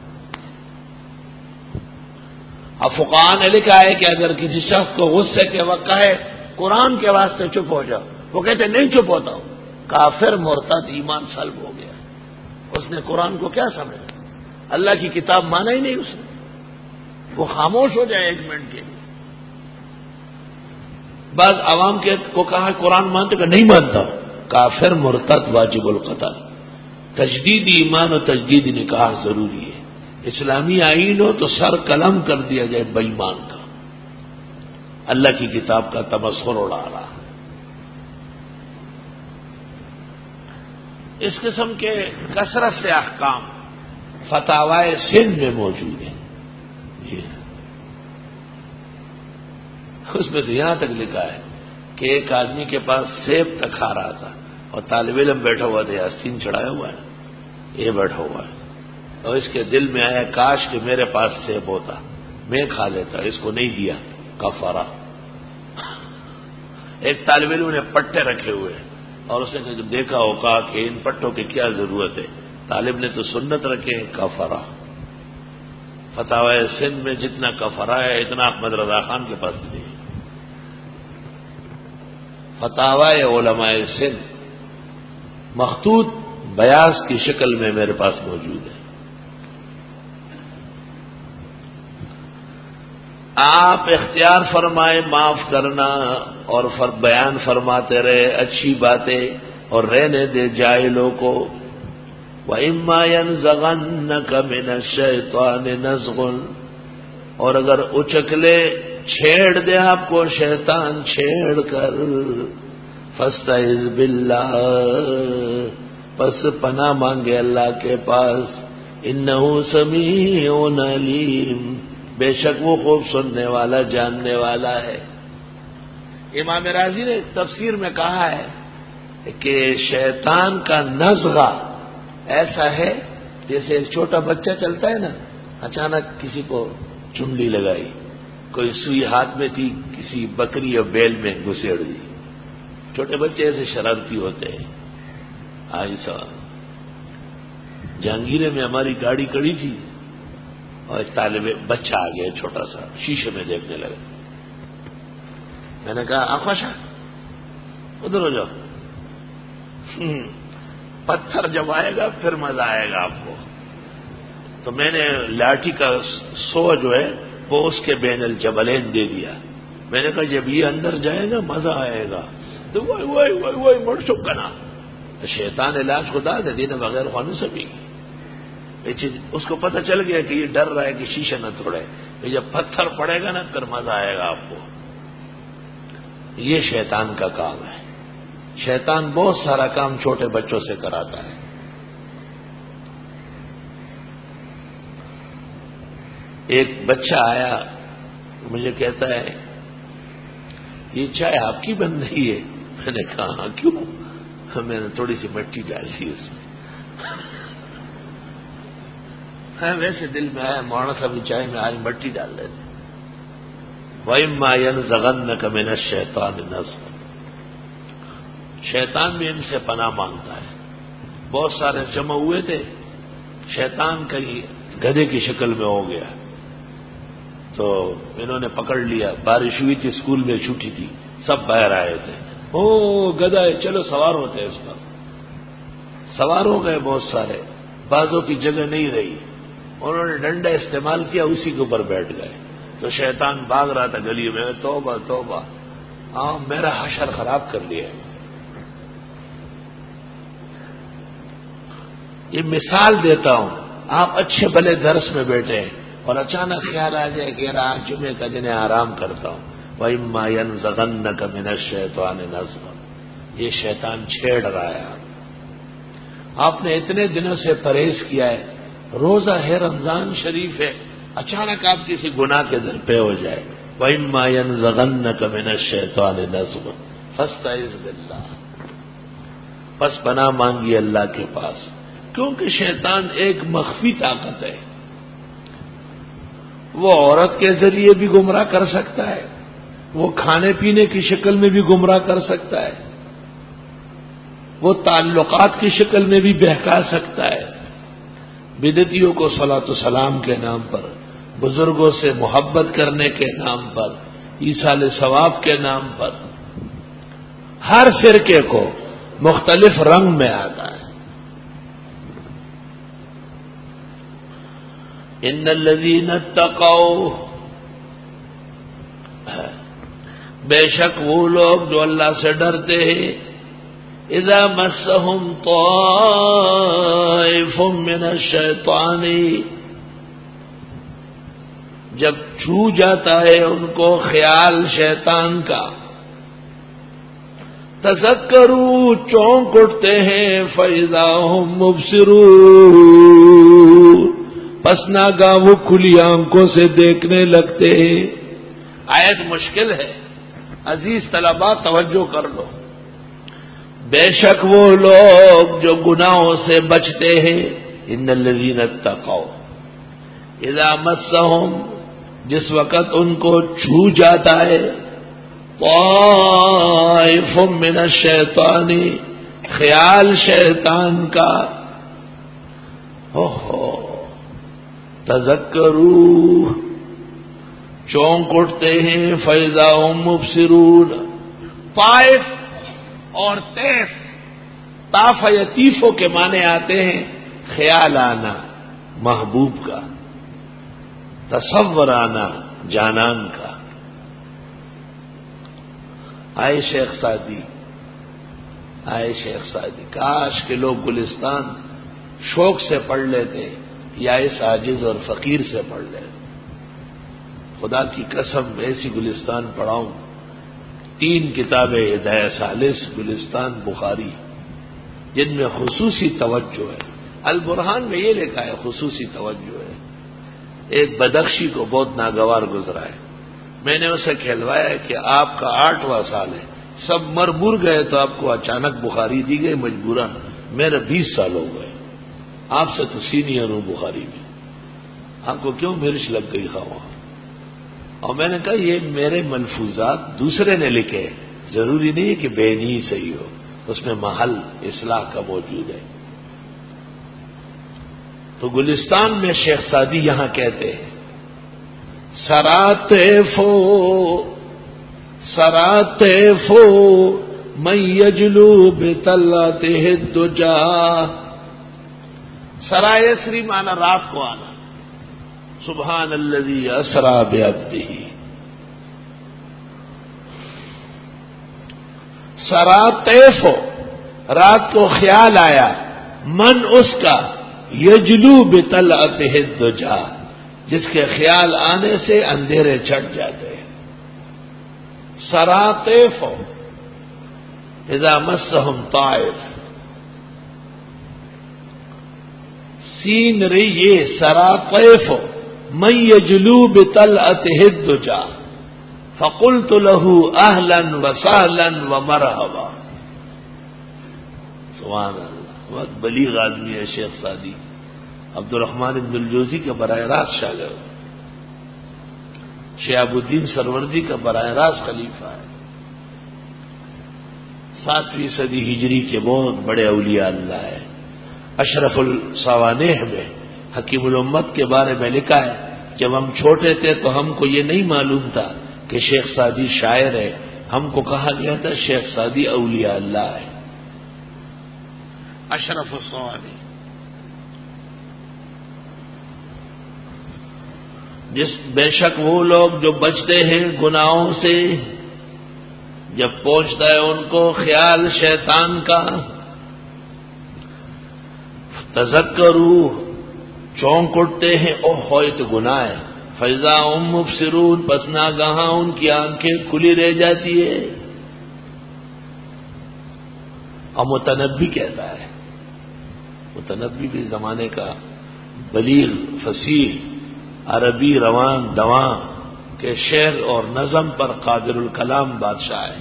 اب فقہاء نے لکھا ہے کہ اگر کسی شخص کو غصے کے وقت کہے قرآن کے واسطے چپ ہو جاؤ، وہ کہتے نہیں چپ ہوتا ہوں، کافر مرتد، ایمان سلب ہو گیا. اس نے قرآن کو کیا سمجھا؟ اللہ کی کتاب مانا ہی نہیں اس نے. وہ خاموش ہو جائے ایک منٹ کے لیے. بعض عوام کو کہا قرآن مانتے کہ نہیں مانتا، کافر مرتد واجب القتل. تجدید ایمان و تجدید نکاح ضروری ہے. اسلامی آئین ہو تو سر قلم کر دیا جائے بے ایمان کا، اللہ کی کتاب کا تمسخر اڑا رہا. اس قسم کے کثرت سے احکام فتاوی سندھ میں موجود ہیں. اس میں سے یہاں تک لکھا ہے کہ ایک آدمی کے پاس سیب تک کھا رہا تھا اور طالب علم بیٹھا ہوا تھا، آستین چڑھایا ہوا ہے، یہ بیٹھا ہوا ہے، اور اس کے دل میں آیا کاش کہ میرے پاس سیب ہوتا، میں کھا لیتا. اس کو نہیں دیا، کفارہ. ایک طالب علم نے پٹے رکھے ہوئے اور اس نے دیکھا ہو کہا کہ ان پٹوں کی کیا ضرورت ہے، طالب نے تو سنت رکھے، کفارہ. فتاوی سندھ میں جتنا کفارہ ہے اتنا احمد رضا خان کے پاس نہیں ہے. فتاوی علماء سندھ مخطوط بیاض کی شکل میں میرے پاس موجود ہے. آپ اختیار فرمائے معاف کرنا اور بیان فرماتے رہے اچھی باتیں اور رہنے دے جاہلوں کو. وَإِمَّا يَنزَغَنَّكَ مِنَ الشَّيْطَانِ نَزْغٌ، اور اگر اچکلے چھیڑ دے آپ کو شیطان چھیڑ کر، فَاسْتَعِذْ بِاللَّهِ، پس پناہ مانگے اللہ کے پاس. إِنَّهُ سَمِيعٌ عَلِيمٌ، بے شک وہ خوب سننے والا جاننے والا ہے. امام راضی نے تفسیر میں کہا ہے کہ شیطان کا نزغہ ایسا ہے جیسے ایک چھوٹا بچہ چلتا ہے نا، اچانک کسی کو چنڈی لگائی، کوئی سوئی ہاتھ میں تھی، کسی بکری اور بیل میں گھسیڑ دی، چھوٹے بچے ایسے شرارتی ہوتے ہیں. ایسا جہانگیرے میں ہماری گاڑی کڑی تھی اور ایک طالب بچہ آ گیا چھوٹا سا, شیشے میں دیکھنے لگا. میں نے کہا آنکھوں ادھر ہو جاؤ, پتھر جب آئے گا پھر مزہ آئے گا آپ کو. تو میں نے لاٹھی کا سو جو ہے وہ اس کے بین الجبلین دے دیا. میں نے کہا جب یہ اندر جائے گا مزہ آئے گا. تو وہی مڑ چکا نا. شیطان علاج خدا دے دینا بغیر خوانے سے بھی. اس کو پتہ چل گیا کہ یہ ڈر رہا ہے کہ شیشہ نہ توڑے. جب پتھر پڑے گا نا پھر مزہ آئے گا آپ کو. یہ شیطان کا کام ہے. شیطان بہت سارا کام چھوٹے بچوں سے کراتا ہے. ایک بچہ آیا مجھے کہتا ہے یہ چائے آپ کی بن رہی ہے. میں نے کہا ہاں کیوں؟ میں نے تھوڑی سی مٹی ڈالی اس میں. ویسے دل میں آیا مولانا صاحب کی چائے میں آج مٹی ڈال دیتے. وَإِمَّا يَنزَغَنَّكَ مِنَ الشَّيْطَانِ نَزْغٌ. شیطان بھی ان سے پناہ مانگتا ہے. بہت سارے جمع ہوئے تھے, شیطان کہیں گدھے کی شکل میں ہو گیا تو انہوں نے پکڑ لیا. بارش ہوئی تھی, اسکول میں چھٹی تھی, سب باہر آئے تھے. او گدھا ہے, چلو سوار ہوتے ہیں اس پر. سوار ہو گئے بہت سارے, بازوں کی جگہ نہیں رہی. انہوں نے ڈنڈا استعمال کیا, اسی کے اوپر بیٹھ گئے. تو شیطان بھاگ رہا تھا گلی میں. توبہ توبہ, میرا حشر خراب کر لیا. یہ مثال دیتا ہوں, آپ اچھے بھلے درس میں بیٹھے ہیں اور اچانک خیال آ جائے کہ یار آج جمعے کا دن آرام کرتا ہوں. وَإِمَّا يَنزَغَنَّكَ مِنَ الشَّيْطَانِ نَزْغٌ. یہ شیطان چھیڑ رہا ہے. آپ نے اتنے دنوں سے پرہیز کیا ہے, روزہ ہے, رمضان شریف ہے, اچانک آپ کسی گناہ کے در پہ ہو جائے. وَإِمَّا يَنزَغَنَّكَ مِنَ الشَّيْطَانِ نَزْغٌ فَاسْتَعِذْ بِاللَّهِ. پس پناہ مانگی اللہ کے پاس, کیونکہ شیطان ایک مخفی طاقت ہے. وہ عورت کے ذریعے بھی گمراہ کر سکتا ہے, وہ کھانے پینے کی شکل میں بھی گمراہ کر سکتا ہے, وہ تعلقات کی شکل میں بھی بہکا سکتا ہے. بدعتیوں کو صلاۃ و سلام کے نام پر, بزرگوں سے محبت کرنے کے نام پر, ایصال ثواب کے نام پر, ہر فرقے کو مختلف رنگ میں آتا ہے. ان الذین اتقوا, بے شک وہ لوگ جو اللہ سے ڈرتے ہیں, اذا مسهم طائف من الشیطان, جب چھو جاتا ہے ان کو خیال شیطان کا, تذکروا چونک اٹھتے ہیں, فاذا هم مبصرون, پس ناگاہ وہ کھلی آنکھوں سے دیکھنے لگتے ہیں. آیت مشکل ہے, عزیز طلباء توجہ کر لو. بے شک وہ لوگ جو گناہوں سے بچتے ہیں, ان الذین اتقوا, اذا مسهم, جس وقت ان کو چھو جاتا ہے, طائف من الشیطان, خیال شیطان کا, تذکروا چونک اٹھتے ہیں, فاذا هم مبصرون. طائف اور طیف, طاف یطیفوں کے معنی آتے ہیں خیال آنا محبوب کا, تصور آنا جانان کا. آئے شیخ سعدی, آئے شیخ سعدی, کاش کے لوگ گلستان شوق سے پڑھ لیتے یا اس عاجز اور فقیر سے پڑھ لیتے. خدا کی قسم ایسی گلستان پڑھاؤں. 3 کتابیں ہدایہ ثالث, گلستان بخاری, جن میں خصوصی توجہ ہے. البرہان میں یہ لکھا ہے خصوصی توجہ ہے. ایک بدخشی کو بہت ناگوار گزرا ہے, میں نے اسے کھلوایا کہ آپ کا 8واں سال ہے, سب مر گئے تو آپ کو اچانک بخاری دی گئی مجبوراً. میرے 20 سال ہو گئے, آپ سے تو سینئر ہوں بخاری میں, آپ کو کیوں مرچ لگ گئی خواہ. اور میں نے کہا یہ میرے ملفوظات دوسرے نے لکھے, ضروری نہیں ہے کہ بے نیت صحیح ہو، اس میں محل اصلاح کا موجود ہے۔ تو گلستان میں شیخ سعدی یہاں کہتے ہیں سراتیفو من یجلو بطلعتہ الدجا۔ سرایسری مانا رات کو آنا، سبحان الذی اسری بعبدہ۔ سراتیفو رات کو خیال آیا، من اس کا یجلو بطلعتہ الدجا جس کے خیال آنے سے اندھیرے چھٹ جاتے ہیں۔ سراتیف اذا مسہم طائف، سین رہی سراتیف من یجلو بطلعتہ الدجا فقلت له اہلا وسہلا ومرحبا۔ سبحان اللہ، بہت بلیغ آدمی ہے شیخ سعدی، عبد الرحمن ابن الجوزی کا براہ راست شاگرد، شہاب الدین سروردی کا براہ راست خلیفہ ہے، 7ویں صدی ہجری کے بہت بڑے اولیاء اللہ ہے۔ اشرف الصوانح میں حکیم الامت کے بارے میں لکھا ہے جب ہم چھوٹے تھے تو ہم کو یہ نہیں معلوم تھا کہ شیخ سعدی شاعر ہے، ہم کو کہا گیا تھا شیخ سعدی اولیاء اللہ ہے۔ اشرف الصوانح، بے شک وہ لوگ جو بچتے ہیں گناہوں سے، جب پہنچتا ہے ان کو خیال شیطان کا، تذکروا چونک اٹھتے ہیں، اوہ ہوئے تو گناہ ہے، فیضا مبصرون پس ناگہاں ان کی آنکھیں کھلی رہ جاتی ہے۔ اور متنبی کہتا ہے، متنبی بھی زمانے کا بلیغ فصیح عربی روان دواں کے شعر اور نظم پر قادر الکلام بادشاہ ہے۔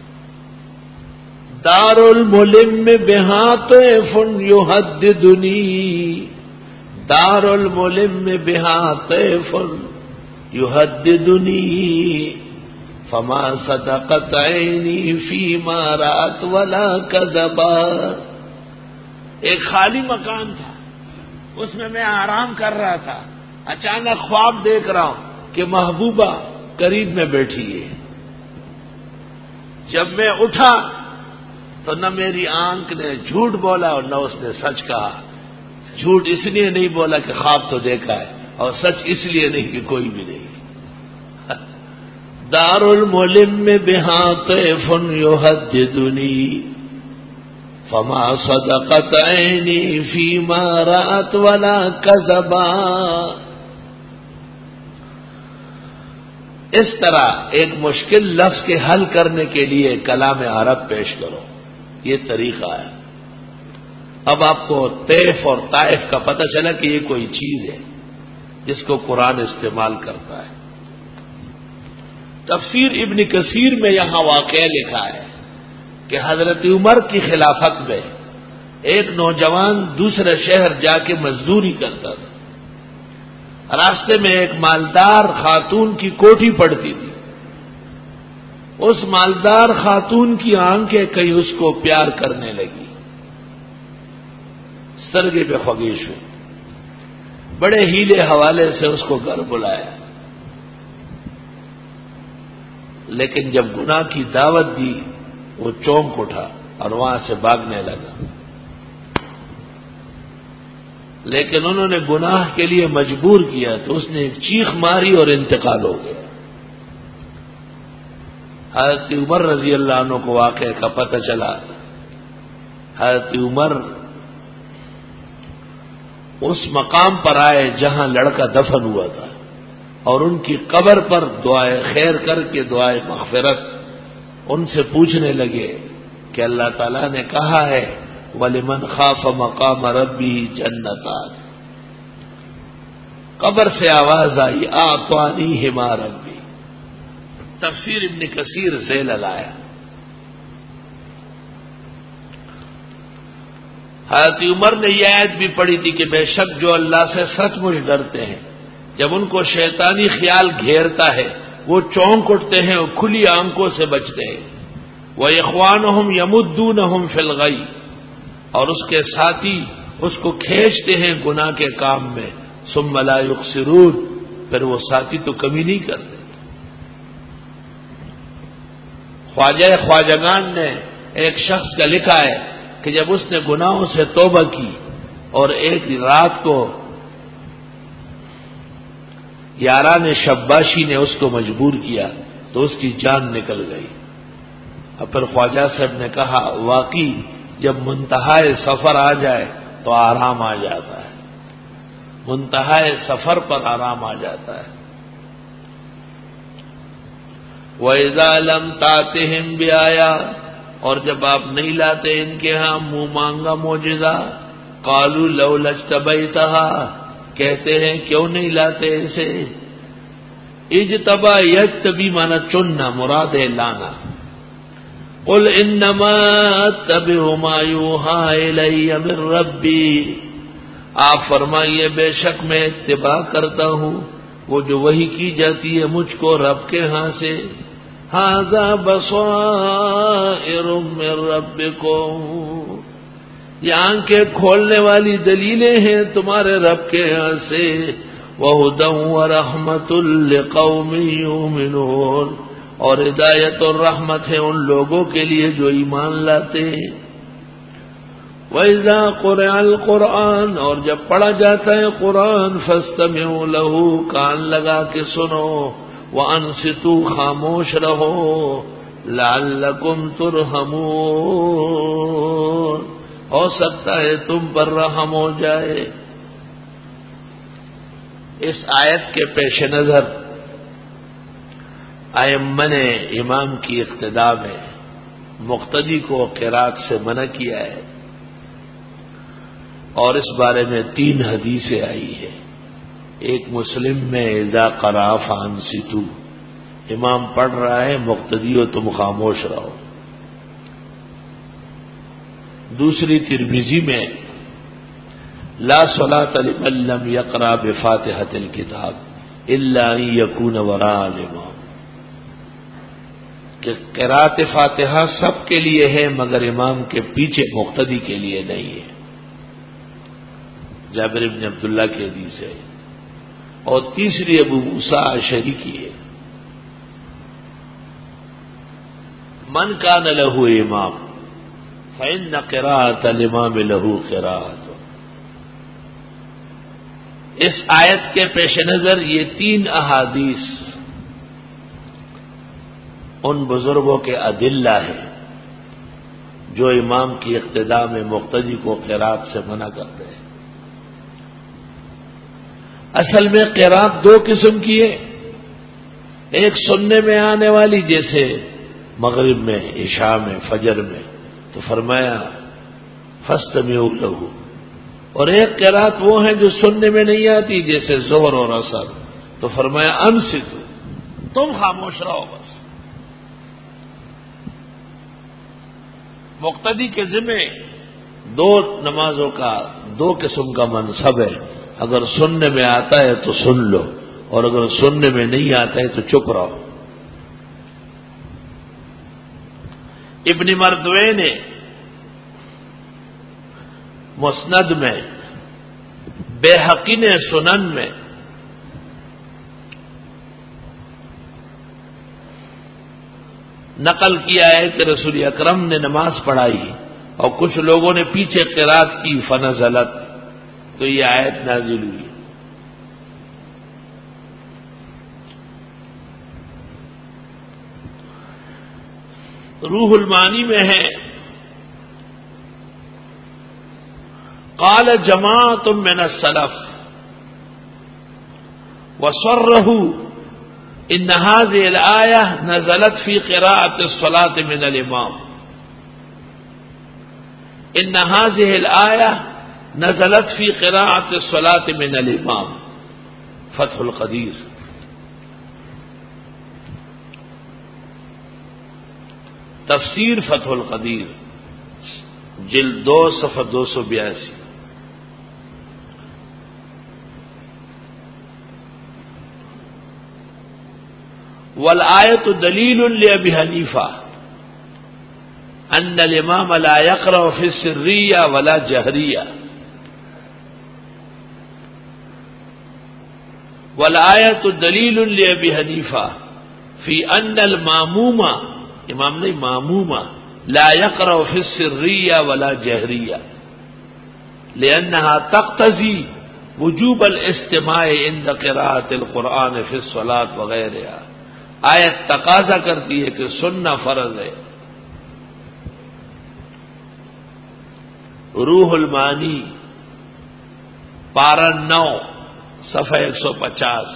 دار الملم بہاطف یحددنی، دار الملم بہاطف یحددنی، فما صدقت عینی فیما رات ولا کذبا۔ ایک خالی مکان تھا، اس میں آرام کر رہا تھا، اچانک خواب دیکھ رہا ہوں کہ محبوبہ قریب میں بیٹھی ہے۔ جب میں اٹھا تو نہ میری آنکھ نے جھوٹ بولا اور نہ اس نے سچ کہا۔ جھوٹ اس لیے نہیں بولا کہ خواب تو دیکھا ہے، اور سچ اس لیے نہیں کہ کوئی بھی نہیں۔ دار الملم بہاطف یحددنی، فما صدقت عینی فیما رأت ولا کذبا۔ اس طرح ایک مشکل لفظ کے حل کرنے کے لیے کلام عرب پیش کرو، یہ طریقہ ہے۔ اب آپ کو طیف اور طائف کا پتہ چلا کہ یہ کوئی چیز ہے جس کو قرآن استعمال کرتا ہے۔ تفسیر ابن کثیر میں یہاں واقعہ لکھا ہے کہ حضرت عمر کی خلافت میں ایک نوجوان دوسرے شہر جا کے مزدوری کرتا تھا۔ راستے میں ایک مالدار خاتون کی کوٹھی پڑتی تھی۔ اس مالدار خاتون کی آنکھیں کہیں اس کو پیار کرنے لگی، سرگے پہ خواہش ہوئی، بڑے ہیلے حوالے سے اس کو گھر بلایا، لیکن جب گناہ کی دعوت دی وہ چونک اٹھا اور وہاں سے بھاگنے لگا، لیکن انہوں نے گناہ کے لیے مجبور کیا تو اس نے ایک چیخ ماری اور انتقال ہو گیا۔ حضرت عمر رضی اللہ عنہ کو واقعے کا پتہ چلا۔ حضرت عمر اس مقام پر آئے جہاں لڑکا دفن ہوا تھا اور ان کی قبر پر دعائے خیر کر کے دعائے مغفرت ان سے پوچھنے لگے کہ اللہ تعالیٰ نے کہا ہے وَلِمَنْ خَافَ مَقَامَ رَبِّهِ جَنَّتَانِ۔ قبر سے آواز آئی أَعْطَانِيهِمَا رَبِّي۔ تفسیر ابن کثیر ذیل لایا۔ حضرت عمر نے یہ آیت بھی پڑھی تھی کہ بے شک جو اللہ سے سچ مچ ڈرتے ہیں جب ان کو شیطانی خیال گھیرتا ہے وہ چونک اٹھتے ہیں اور کھلی آنکھوں سے بچتے ہیں۔ وَإِخْوَانُهُمْ يَمُدُّونَهُمْ فِي الْغَيِّ، اور اس کے ساتھی اس کو کھینچتے ہیں گناہ کے کام میں، ثُمَّ لَا يُقْصِرُونَ، پھر وہ ساتھی تو کمی نہیں کرتے۔ خواجہ خواجگان نے ایک شخص کا لکھا ہے کہ جب اس نے گناہوں سے توبہ کی اور ایک رات کو یاران شباشی نے اس کو مجبور کیا تو اس کی جان نکل گئی۔ اب پھر خواجہ صاحب نے کہا واقعی جب منتہائے سفر آ جائے تو آرام آ جاتا ہے، منتہائے سفر پر آرام آ جاتا ہے۔ وَإِذَا لَمْ تَأْتِهِمْ بِآيَةٍ، اور جب آپ نہیں لاتے ان کے ہاں منہ مانگا معجزہ، قَالُوا لَوْلَا اجْتَبَيْتَهَا، کہتے ہیں کیوں نہیں لاتے اسے۔ اجتبا یجتبی مانا چننا، مراد ہے لانا۔ قُلْ إِنَّمَا أَتَّبِعُ مَا يُوحَىٰ إِلَيَّ مِن رَّبِّي، آپ فرمائیے بے شک میں اتباع کرتا ہوں وہ جو وحی کی جاتی ہے مجھ کو رب کے ہاں سے۔ ھذا بصائر من ربکم، یہ آنکھیں کھولنے والی دلیلیں ہیں تمہارے رب کے ہاں سے۔ وہدی ورحمۃ لقوم یؤمنون، اور ہدایت اور رحمت ہے ان لوگوں کے لیے جو ایمان لاتے ہیں۔ وَإِذَا قُرِئَ الْقُرْآنُ، اور جب پڑھا جاتا ہے قرآن، فَاسْتَمِعُوا لَهُ، کان لگا کے سنو، وَأَنصِتُوا، خاموش رہو، لَعَلَّكُمْ تُرْحَمُونَ، ہو سکتا ہے تم پر رحم ہو جائے۔ اس آیت کے پیش نظر ائمہ نے امام کی اقتداء میں مقتدی کو قرات سے منع کیا ہے، اور اس بارے میں 3 حدیثیں آئی ہیں۔ ایک مسلم میں اذا قرأ فانصتوا، امام پڑھ رہا ہے مقتدی ہو تم خاموش رہو۔ دوسری ترمذی میں لا صلاۃ لمن لم یقرأ بفاتحۃ الکتاب الا ان یکون وراء الامام، کہ قرأت فاتحہ سب کے لیے ہے مگر امام کے پیچھے مقتدی کے لیے نہیں ہے۔ جابر بن عبداللہ کی حدیث ہے۔ اور تیسری ابو موسیٰ اشعری کی ہے، من کان لہ امام فإن قراءۃ الامام لہ قراءۃ۔ اس آیت کے پیش نظر یہ 3 احادیث ان بزرگوں کے ادلہ ہیں جو امام کی اقتداء میں مقتدی کو قرات سے منع کرتے ہیں۔ اصل میں قرات 2 قسم کی ہے، ایک سننے میں آنے والی جیسے مغرب میں، عشاء میں، فجر میں، تو فرمایا فاستمعوا لہ، اور ایک قرات وہ ہیں جو سننے میں نہیں آتی جیسے ظہر اور عصر، تو فرمایا انصتوا، تم خاموش رہو بس۔ مقتدی کے ذمہ 2 نمازوں کا 2 قسم کا منصب ہے، اگر سننے میں آتا ہے تو سن لو، اور اگر سننے میں نہیں آتا ہے تو چپ رہو۔ ابن مردوے نے مسند میں، بیہقی نے سنن میں نقل کیا ہے کہ رسول اکرم نے نماز پڑھائی اور کچھ لوگوں نے پیچھے قرات کی، فنزلت، تو یہ آیت نازل ہوئی۔ روح المعانی میں ہے قال جماعت من السلف وصرحوا ان هذه الآية نزلت في قراءة الصلاة من الإمام، ان هذه الآية نزلت في قراءة الصلاة من الإمام، فتح القدیر۔ تفسیر فتح القدیر جلد 2 صفحہ 282۔ والآیت دلیل لأبی حنیفہ، ان الامام لا يقرأ في السرية ولا جہریہ والآیۃ دلیل لأبی حنیفہ فی ان الماموم، امام نہیں ماموم، لا يقرأ في السرية ولا جہریہ لأنها تقتضی وجوب الاستماع عند قراءة القرآن في الصلاة وغیرها، آیت تقاضا کرتی ہے کہ سننا فرض ہے۔ روح المعانی پارہ 9 صفحہ 150۔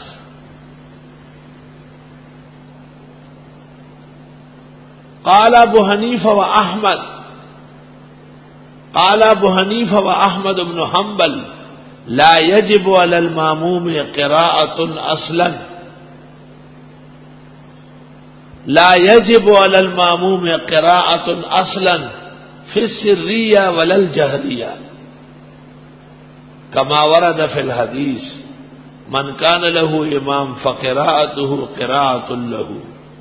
قال ابو حنیفہ و احمد، قال ابو حنیفہ و احمد بن حنبل لا يجب على الماموم قراءة اصلا، لا يجب على الماموم قراءة اصلا في السرية ولا الجهرية كما ورد في الحديث من كان له امام فقراءته قراءة له،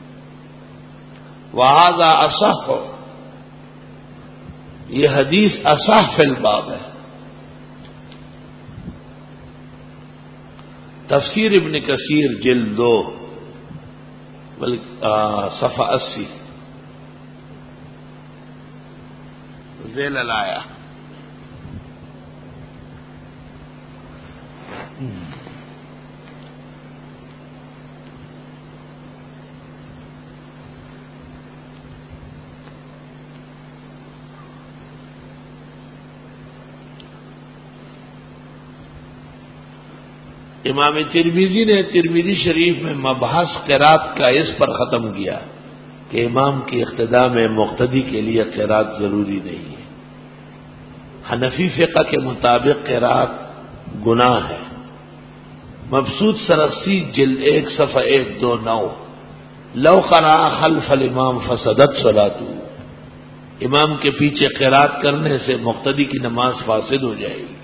وهذا اصح، یہ حدیث اصح فی الباب ہے۔ تفسیر ابن کثیر جلد 2 صفحہ 80 ذیل الآیہ۔ امام ترمذی نے ترمذی شریف میں مبحث قرات کا اس پر ختم کیا کہ امام کی اقتداء میں مقتدی کے لیے قرات ضروری نہیں ہے۔ حنفی فقہ کے مطابق قرات گناہ ہے۔ مبسوط سرسی جلد 1 صفحہ 129 لو قرأ خلف الامام فسدت صلاته، امام کے پیچھے قرات کرنے سے مقتدی کی نماز فاسد ہو جائے گی۔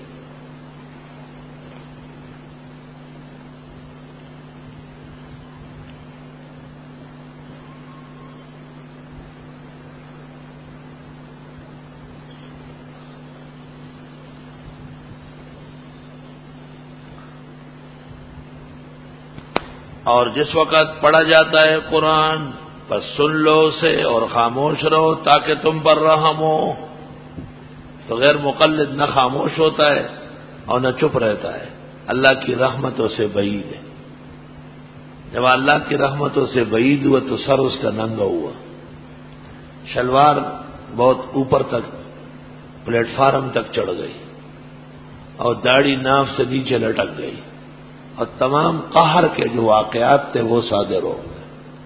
اور جس وقت پڑھا جاتا ہے قرآن بس سن لو اسے اور خاموش رہو تاکہ تم پر رحم ہو۔ تو غیر مقلد نہ خاموش ہوتا ہے اور نہ چپ رہتا ہے، اللہ کی رحمتوں سے بعید ہے۔ جب اللہ کی رحمتوں سے بعید ہوا تو سر اس کا ننگا ہوا، شلوار بہت اوپر تک پلیٹ فارم تک چڑھ گئی اور داڑھی ناف سے نیچے لٹک گئی، اور تمام قہر کے جو واقعات تھے وہ صادر ہو گئے۔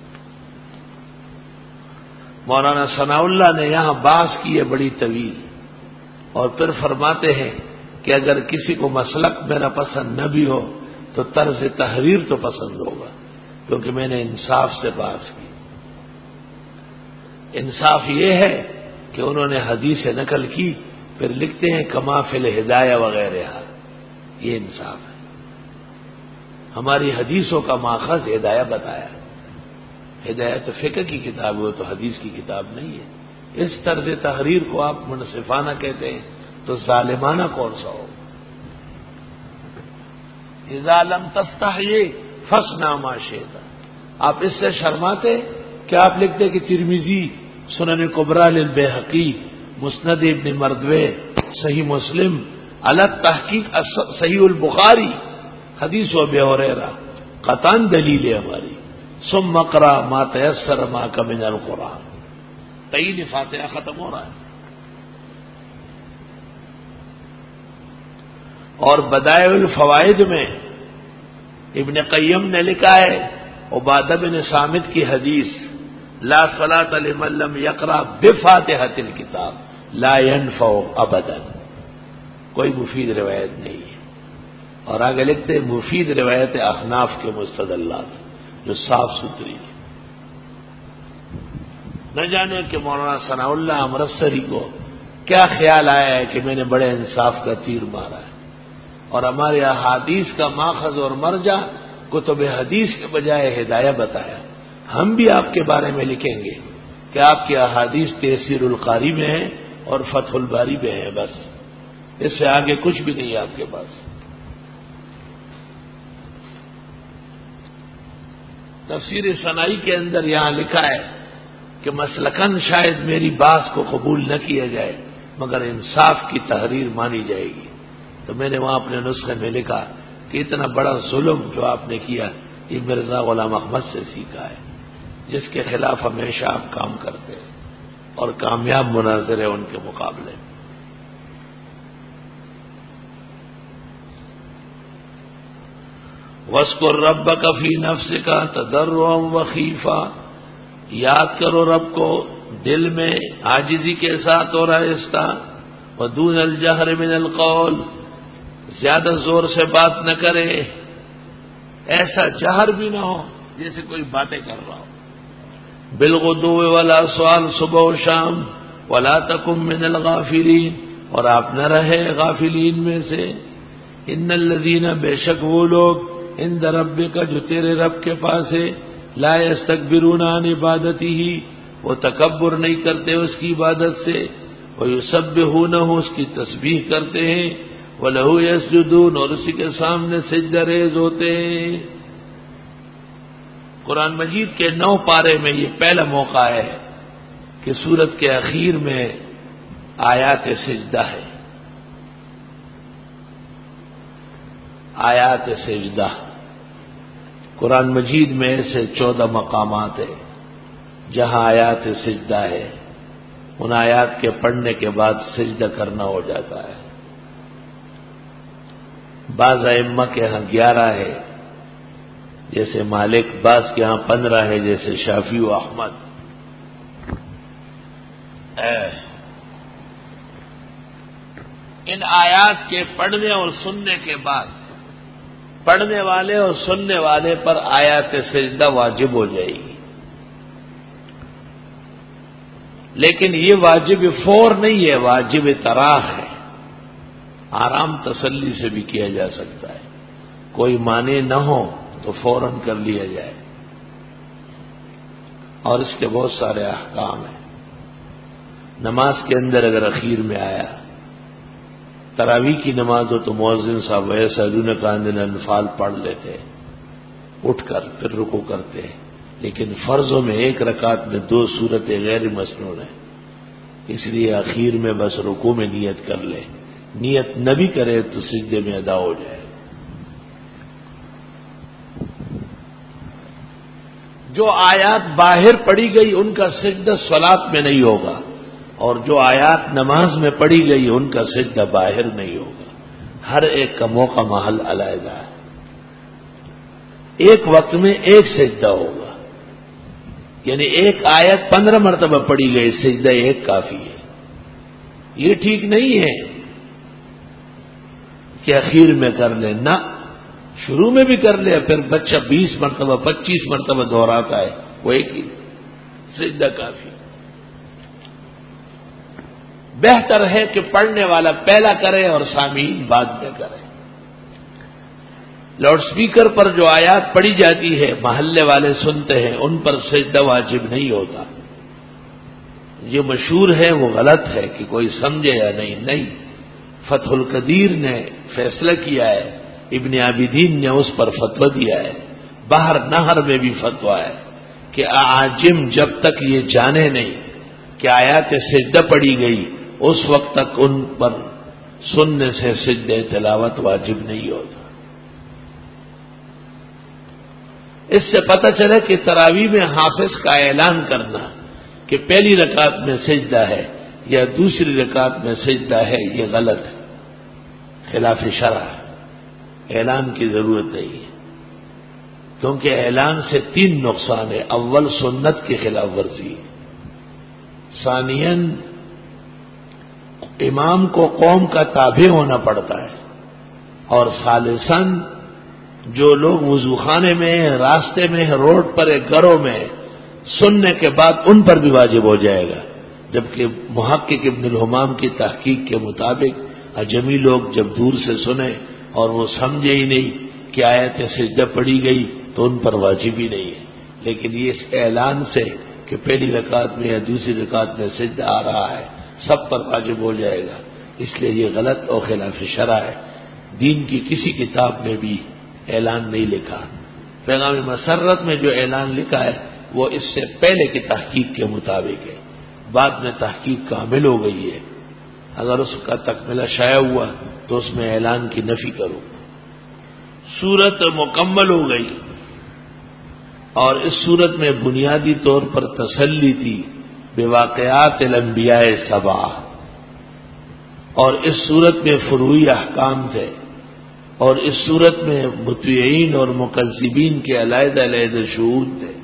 مولانا ثناء اللہ نے یہاں بحث کی ہے بڑی طویل، اور پھر فرماتے ہیں کہ اگر کسی کو مسلک میرا پسند نہ بھی ہو تو طرز تحریر تو پسند ہوگا، کیونکہ میں نے انصاف سے بحث کی۔ انصاف یہ ہے کہ انہوں نے حدیث نقل کی پھر لکھتے ہیں کما فی الہدایہ وغیرہ، یہ انصاف ہے۔ ہماری حدیثوں کا ماخذ ہدایہ بتایا، ہدایت فقہ کی کتاب ہو تو حدیث کی کتاب نہیں ہے۔ اس طرز تحریر کو آپ منصفانہ کہتے ہیں تو ظالمانہ کون سا ہو؟ اذا لم تستحی فاصنع ما شئت، آپ اس سے شرماتے کہ آپ لکھتے کہ ترمذی، سنن کبریٰ للبیہقی، مسند ابن مردوے، صحیح مسلم، علی تحقیق صحیح البخاری، حدیث و ابی ہریرہ قطعاً دلیل ہے ہماری۔ ثم اقرأ ما تیسر معک من القرآن، تعین فاتحہ ختم ہو رہا ہے۔ اور بدائع الفوائد میں ابن قیم نے لکھا ہے عبادہ بن صامت کی حدیث لا صلاۃ لمن لم یقرأ بفاتحۃ الکتاب لا ينفع ابدا، کوئی مفید روایت نہیں ہے۔ اور آگے لکھتے ہیں مفید روایت احناف کے مستدلات جو صاف ستھری ہے۔ نہ جانے کہ مولانا ثناء اللہ امرتسری کو کیا خیال آیا ہے کہ میں نے بڑے انصاف کا تیر مارا ہے، اور ہمارے احادیث کا ماخذ اور مرجع کتب حدیث کے بجائے ہدایہ بتایا۔ ہم بھی آپ کے بارے میں لکھیں گے کہ آپ کی احادیث تیسیر القاری میں ہیں اور فتح الباری میں ہیں، بس اس سے آگے کچھ بھی نہیں ہے آپ کے پاس۔ تفسیر صنعی کے اندر یہاں لکھا ہے کہ مسلکن شاید میری بات کو قبول نہ کیا جائے مگر انصاف کی تحریر مانی جائے گی، تو میں نے وہاں اپنے نسخے میں لکھا کہ اتنا بڑا ظلم جو آپ نے کیا یہ مرزا غلام احمد سے سیکھا ہے، جس کے خلاف ہمیشہ آپ کام کرتے ہیں اور کامیاب مناظر ہے ان کے مقابلے میں۔ وَاذْكُر رَّبَّكَ فِي نَفْسِكَ تَضَرُّعًا وَخِيفًا، یاد کرو رب کو دل میں عاجزی کے ساتھ اور آہستہ، وَدُونَ الْجَهْرِ مِنَ الْقَوْلِ، زیادہ زور سے بات نہ کرے، ایسا جہر بھی نہ ہو جیسے کوئی باتیں کر رہا ہو، بالغدو والآصال، صبح و شام، ولا تکن من الغافلین، اور آپ نہ رہے غافلین میں سے، ان الذین، بے شک وہ لوگ، عند ربک، جو تیرے رب کے پاس ہے، لا یستکبرون عن عبادتہ، وہ تکبر نہیں کرتے اس کی عبادت سے، ویسبحونہ، اس کی تسبیح کرتے ہیں، وَلَهُ يَسْجُدُونَ، اور اسی کے سامنے سجدہ ریز ہوتے ہیں۔ قرآن مجید کے 9 پارے میں یہ پہلا موقع ہے کہ سورت کے اخیر میں آیات سجدہ ہے، آیات سجدہ۔ قرآن مجید میں ایسے 14 مقامات ہیں جہاں آیات سجدہ ہے، ان آیات کے پڑھنے کے بعد سجدہ کرنا ہو جاتا ہے۔ بعض ائمہ کے ہاں 11 ہے جیسے مالک، بعض کے ہاں 15 ہے جیسے شافعی و احمد۔ ان آیات کے پڑھنے اور سننے کے بعد پڑھنے والے اور سننے والے پر آیات سجدہ واجب ہو جائے گی، لیکن یہ واجب فور نہیں ہے، واجب تراح ہے، آرام تسلی سے بھی کیا جا سکتا ہے، کوئی معنی نہ ہو تو فوراً کر لیا جائے، اور اس کے بہت سارے احکام ہیں۔ نماز کے اندر اگر اخیر میں آیا، تراویح کی نماز ہو تو مؤذن صاحب وَيَسْأَلُونَكَ عَنِ الْأَنْفَالِ پڑھ لیتے اٹھ کر، پھر رکوع کرتے ہیں، لیکن فرضوں میں ایک رکعت میں 2 صورتیں غیر مسنون ہیں، اس لیے اخیر میں بس رکوع میں نیت کر لے، نیت نہ بھی کرے تو سجدے میں ادا ہو جائے۔ جو آیات باہر پڑھی گئی ان کا سجدہ صلاۃ میں نہیں ہوگا، اور جو آیات نماز میں پڑھی گئی ان کا سجدہ باہر نہیں ہوگا، ہر ایک کا موقع محل علیحدہ ہے، ایک وقت میں ایک سجدہ ہوگا، یعنی ایک آیت 15 مرتبہ پڑھی گئی، سجدہ ایک کافی ہے۔ یہ ٹھیک نہیں ہے کہ اخیر میں کر لیں، نہ، شروع میں بھی کر لے، پھر بچہ 20 مرتبہ 25 مرتبہ دہراتا ہے، وہ ایک ہی سجدہ کافی۔ بہتر ہے کہ پڑھنے والا پہلا کرے اور سامعین بعد میں کرے۔ لاؤڈ سپیکر پر جو آیات پڑھی جاتی ہے محلے والے سنتے ہیں، ان پر سجدہ واجب نہیں ہوتا، جو مشہور ہے وہ غلط ہے کہ کوئی سمجھے یا نہیں، فتح القدیر نے فیصلہ کیا ہے، ابن عابدین نے اس پر فتویٰ دیا ہے، بحر نہر میں بھی فتویٰ ہے کہ عاجم جب تک یہ جانے نہیں کہ آیات سجدہ پڑھی گئی اس وقت تک ان پر سننے سے سجدہ تلاوت واجب نہیں ہوتا۔ اس سے پتہ چلے کہ تراویح میں حافظ کا اعلان کرنا کہ پہلی رکعت میں سجدہ ہے یا دوسری رکعت میں سجدہ ہے، یہ غلط ہے، خلاف شرع ہے، اعلان کی ضرورت نہیں ہے، کیونکہ اعلان سے 3 نقصان ہے۔ اول، سنت کی خلاف ورزی، ثانیاً امام کو قوم کا تابع ہونا پڑتا ہے، اور ثالثاً جو لوگ وضو خانے میں، راستے میں، روڈ پر، گھروں میں سننے کے بعد ان پر بھی واجب ہو جائے گا، جبکہ محقق ابن الحمام کی تحقیق کے مطابق اجمی لوگ جب دور سے سنیں اور وہ سمجھے ہی نہیں کہ آیت سجدہ پڑھی گئی تو ان پر واجب ہی نہیں ہے، لیکن یہ اس اعلان سے کہ پہلی رکعت میں یا دوسری رکعت میں سجدہ آ رہا ہے سب پر واجب ہو جائے گا، اس لیے یہ غلط اور خلاف شرع ہے۔ دین کی کسی کتاب میں بھی اعلان نہیں لکھا۔ پیغام مسرت میں جو اعلان لکھا ہے وہ اس سے پہلے کی تحقیق کے مطابق ہے، بعد میں تحقیق کامل ہو گئی ہے، اگر اس کا تکملہ شائع ہوا تو اس میں اعلان کی نفی کرو۔ سورت مکمل ہو گئی اور اس سورت میں بنیادی طور پر تسلی تھی بواقعات الانبیاء سبع، اور اس سورت میں فروعی احکام تھے، اور اس سورت میں مطیعین اور مکذبین کے علیحدہ علیحدہ شہود تھے۔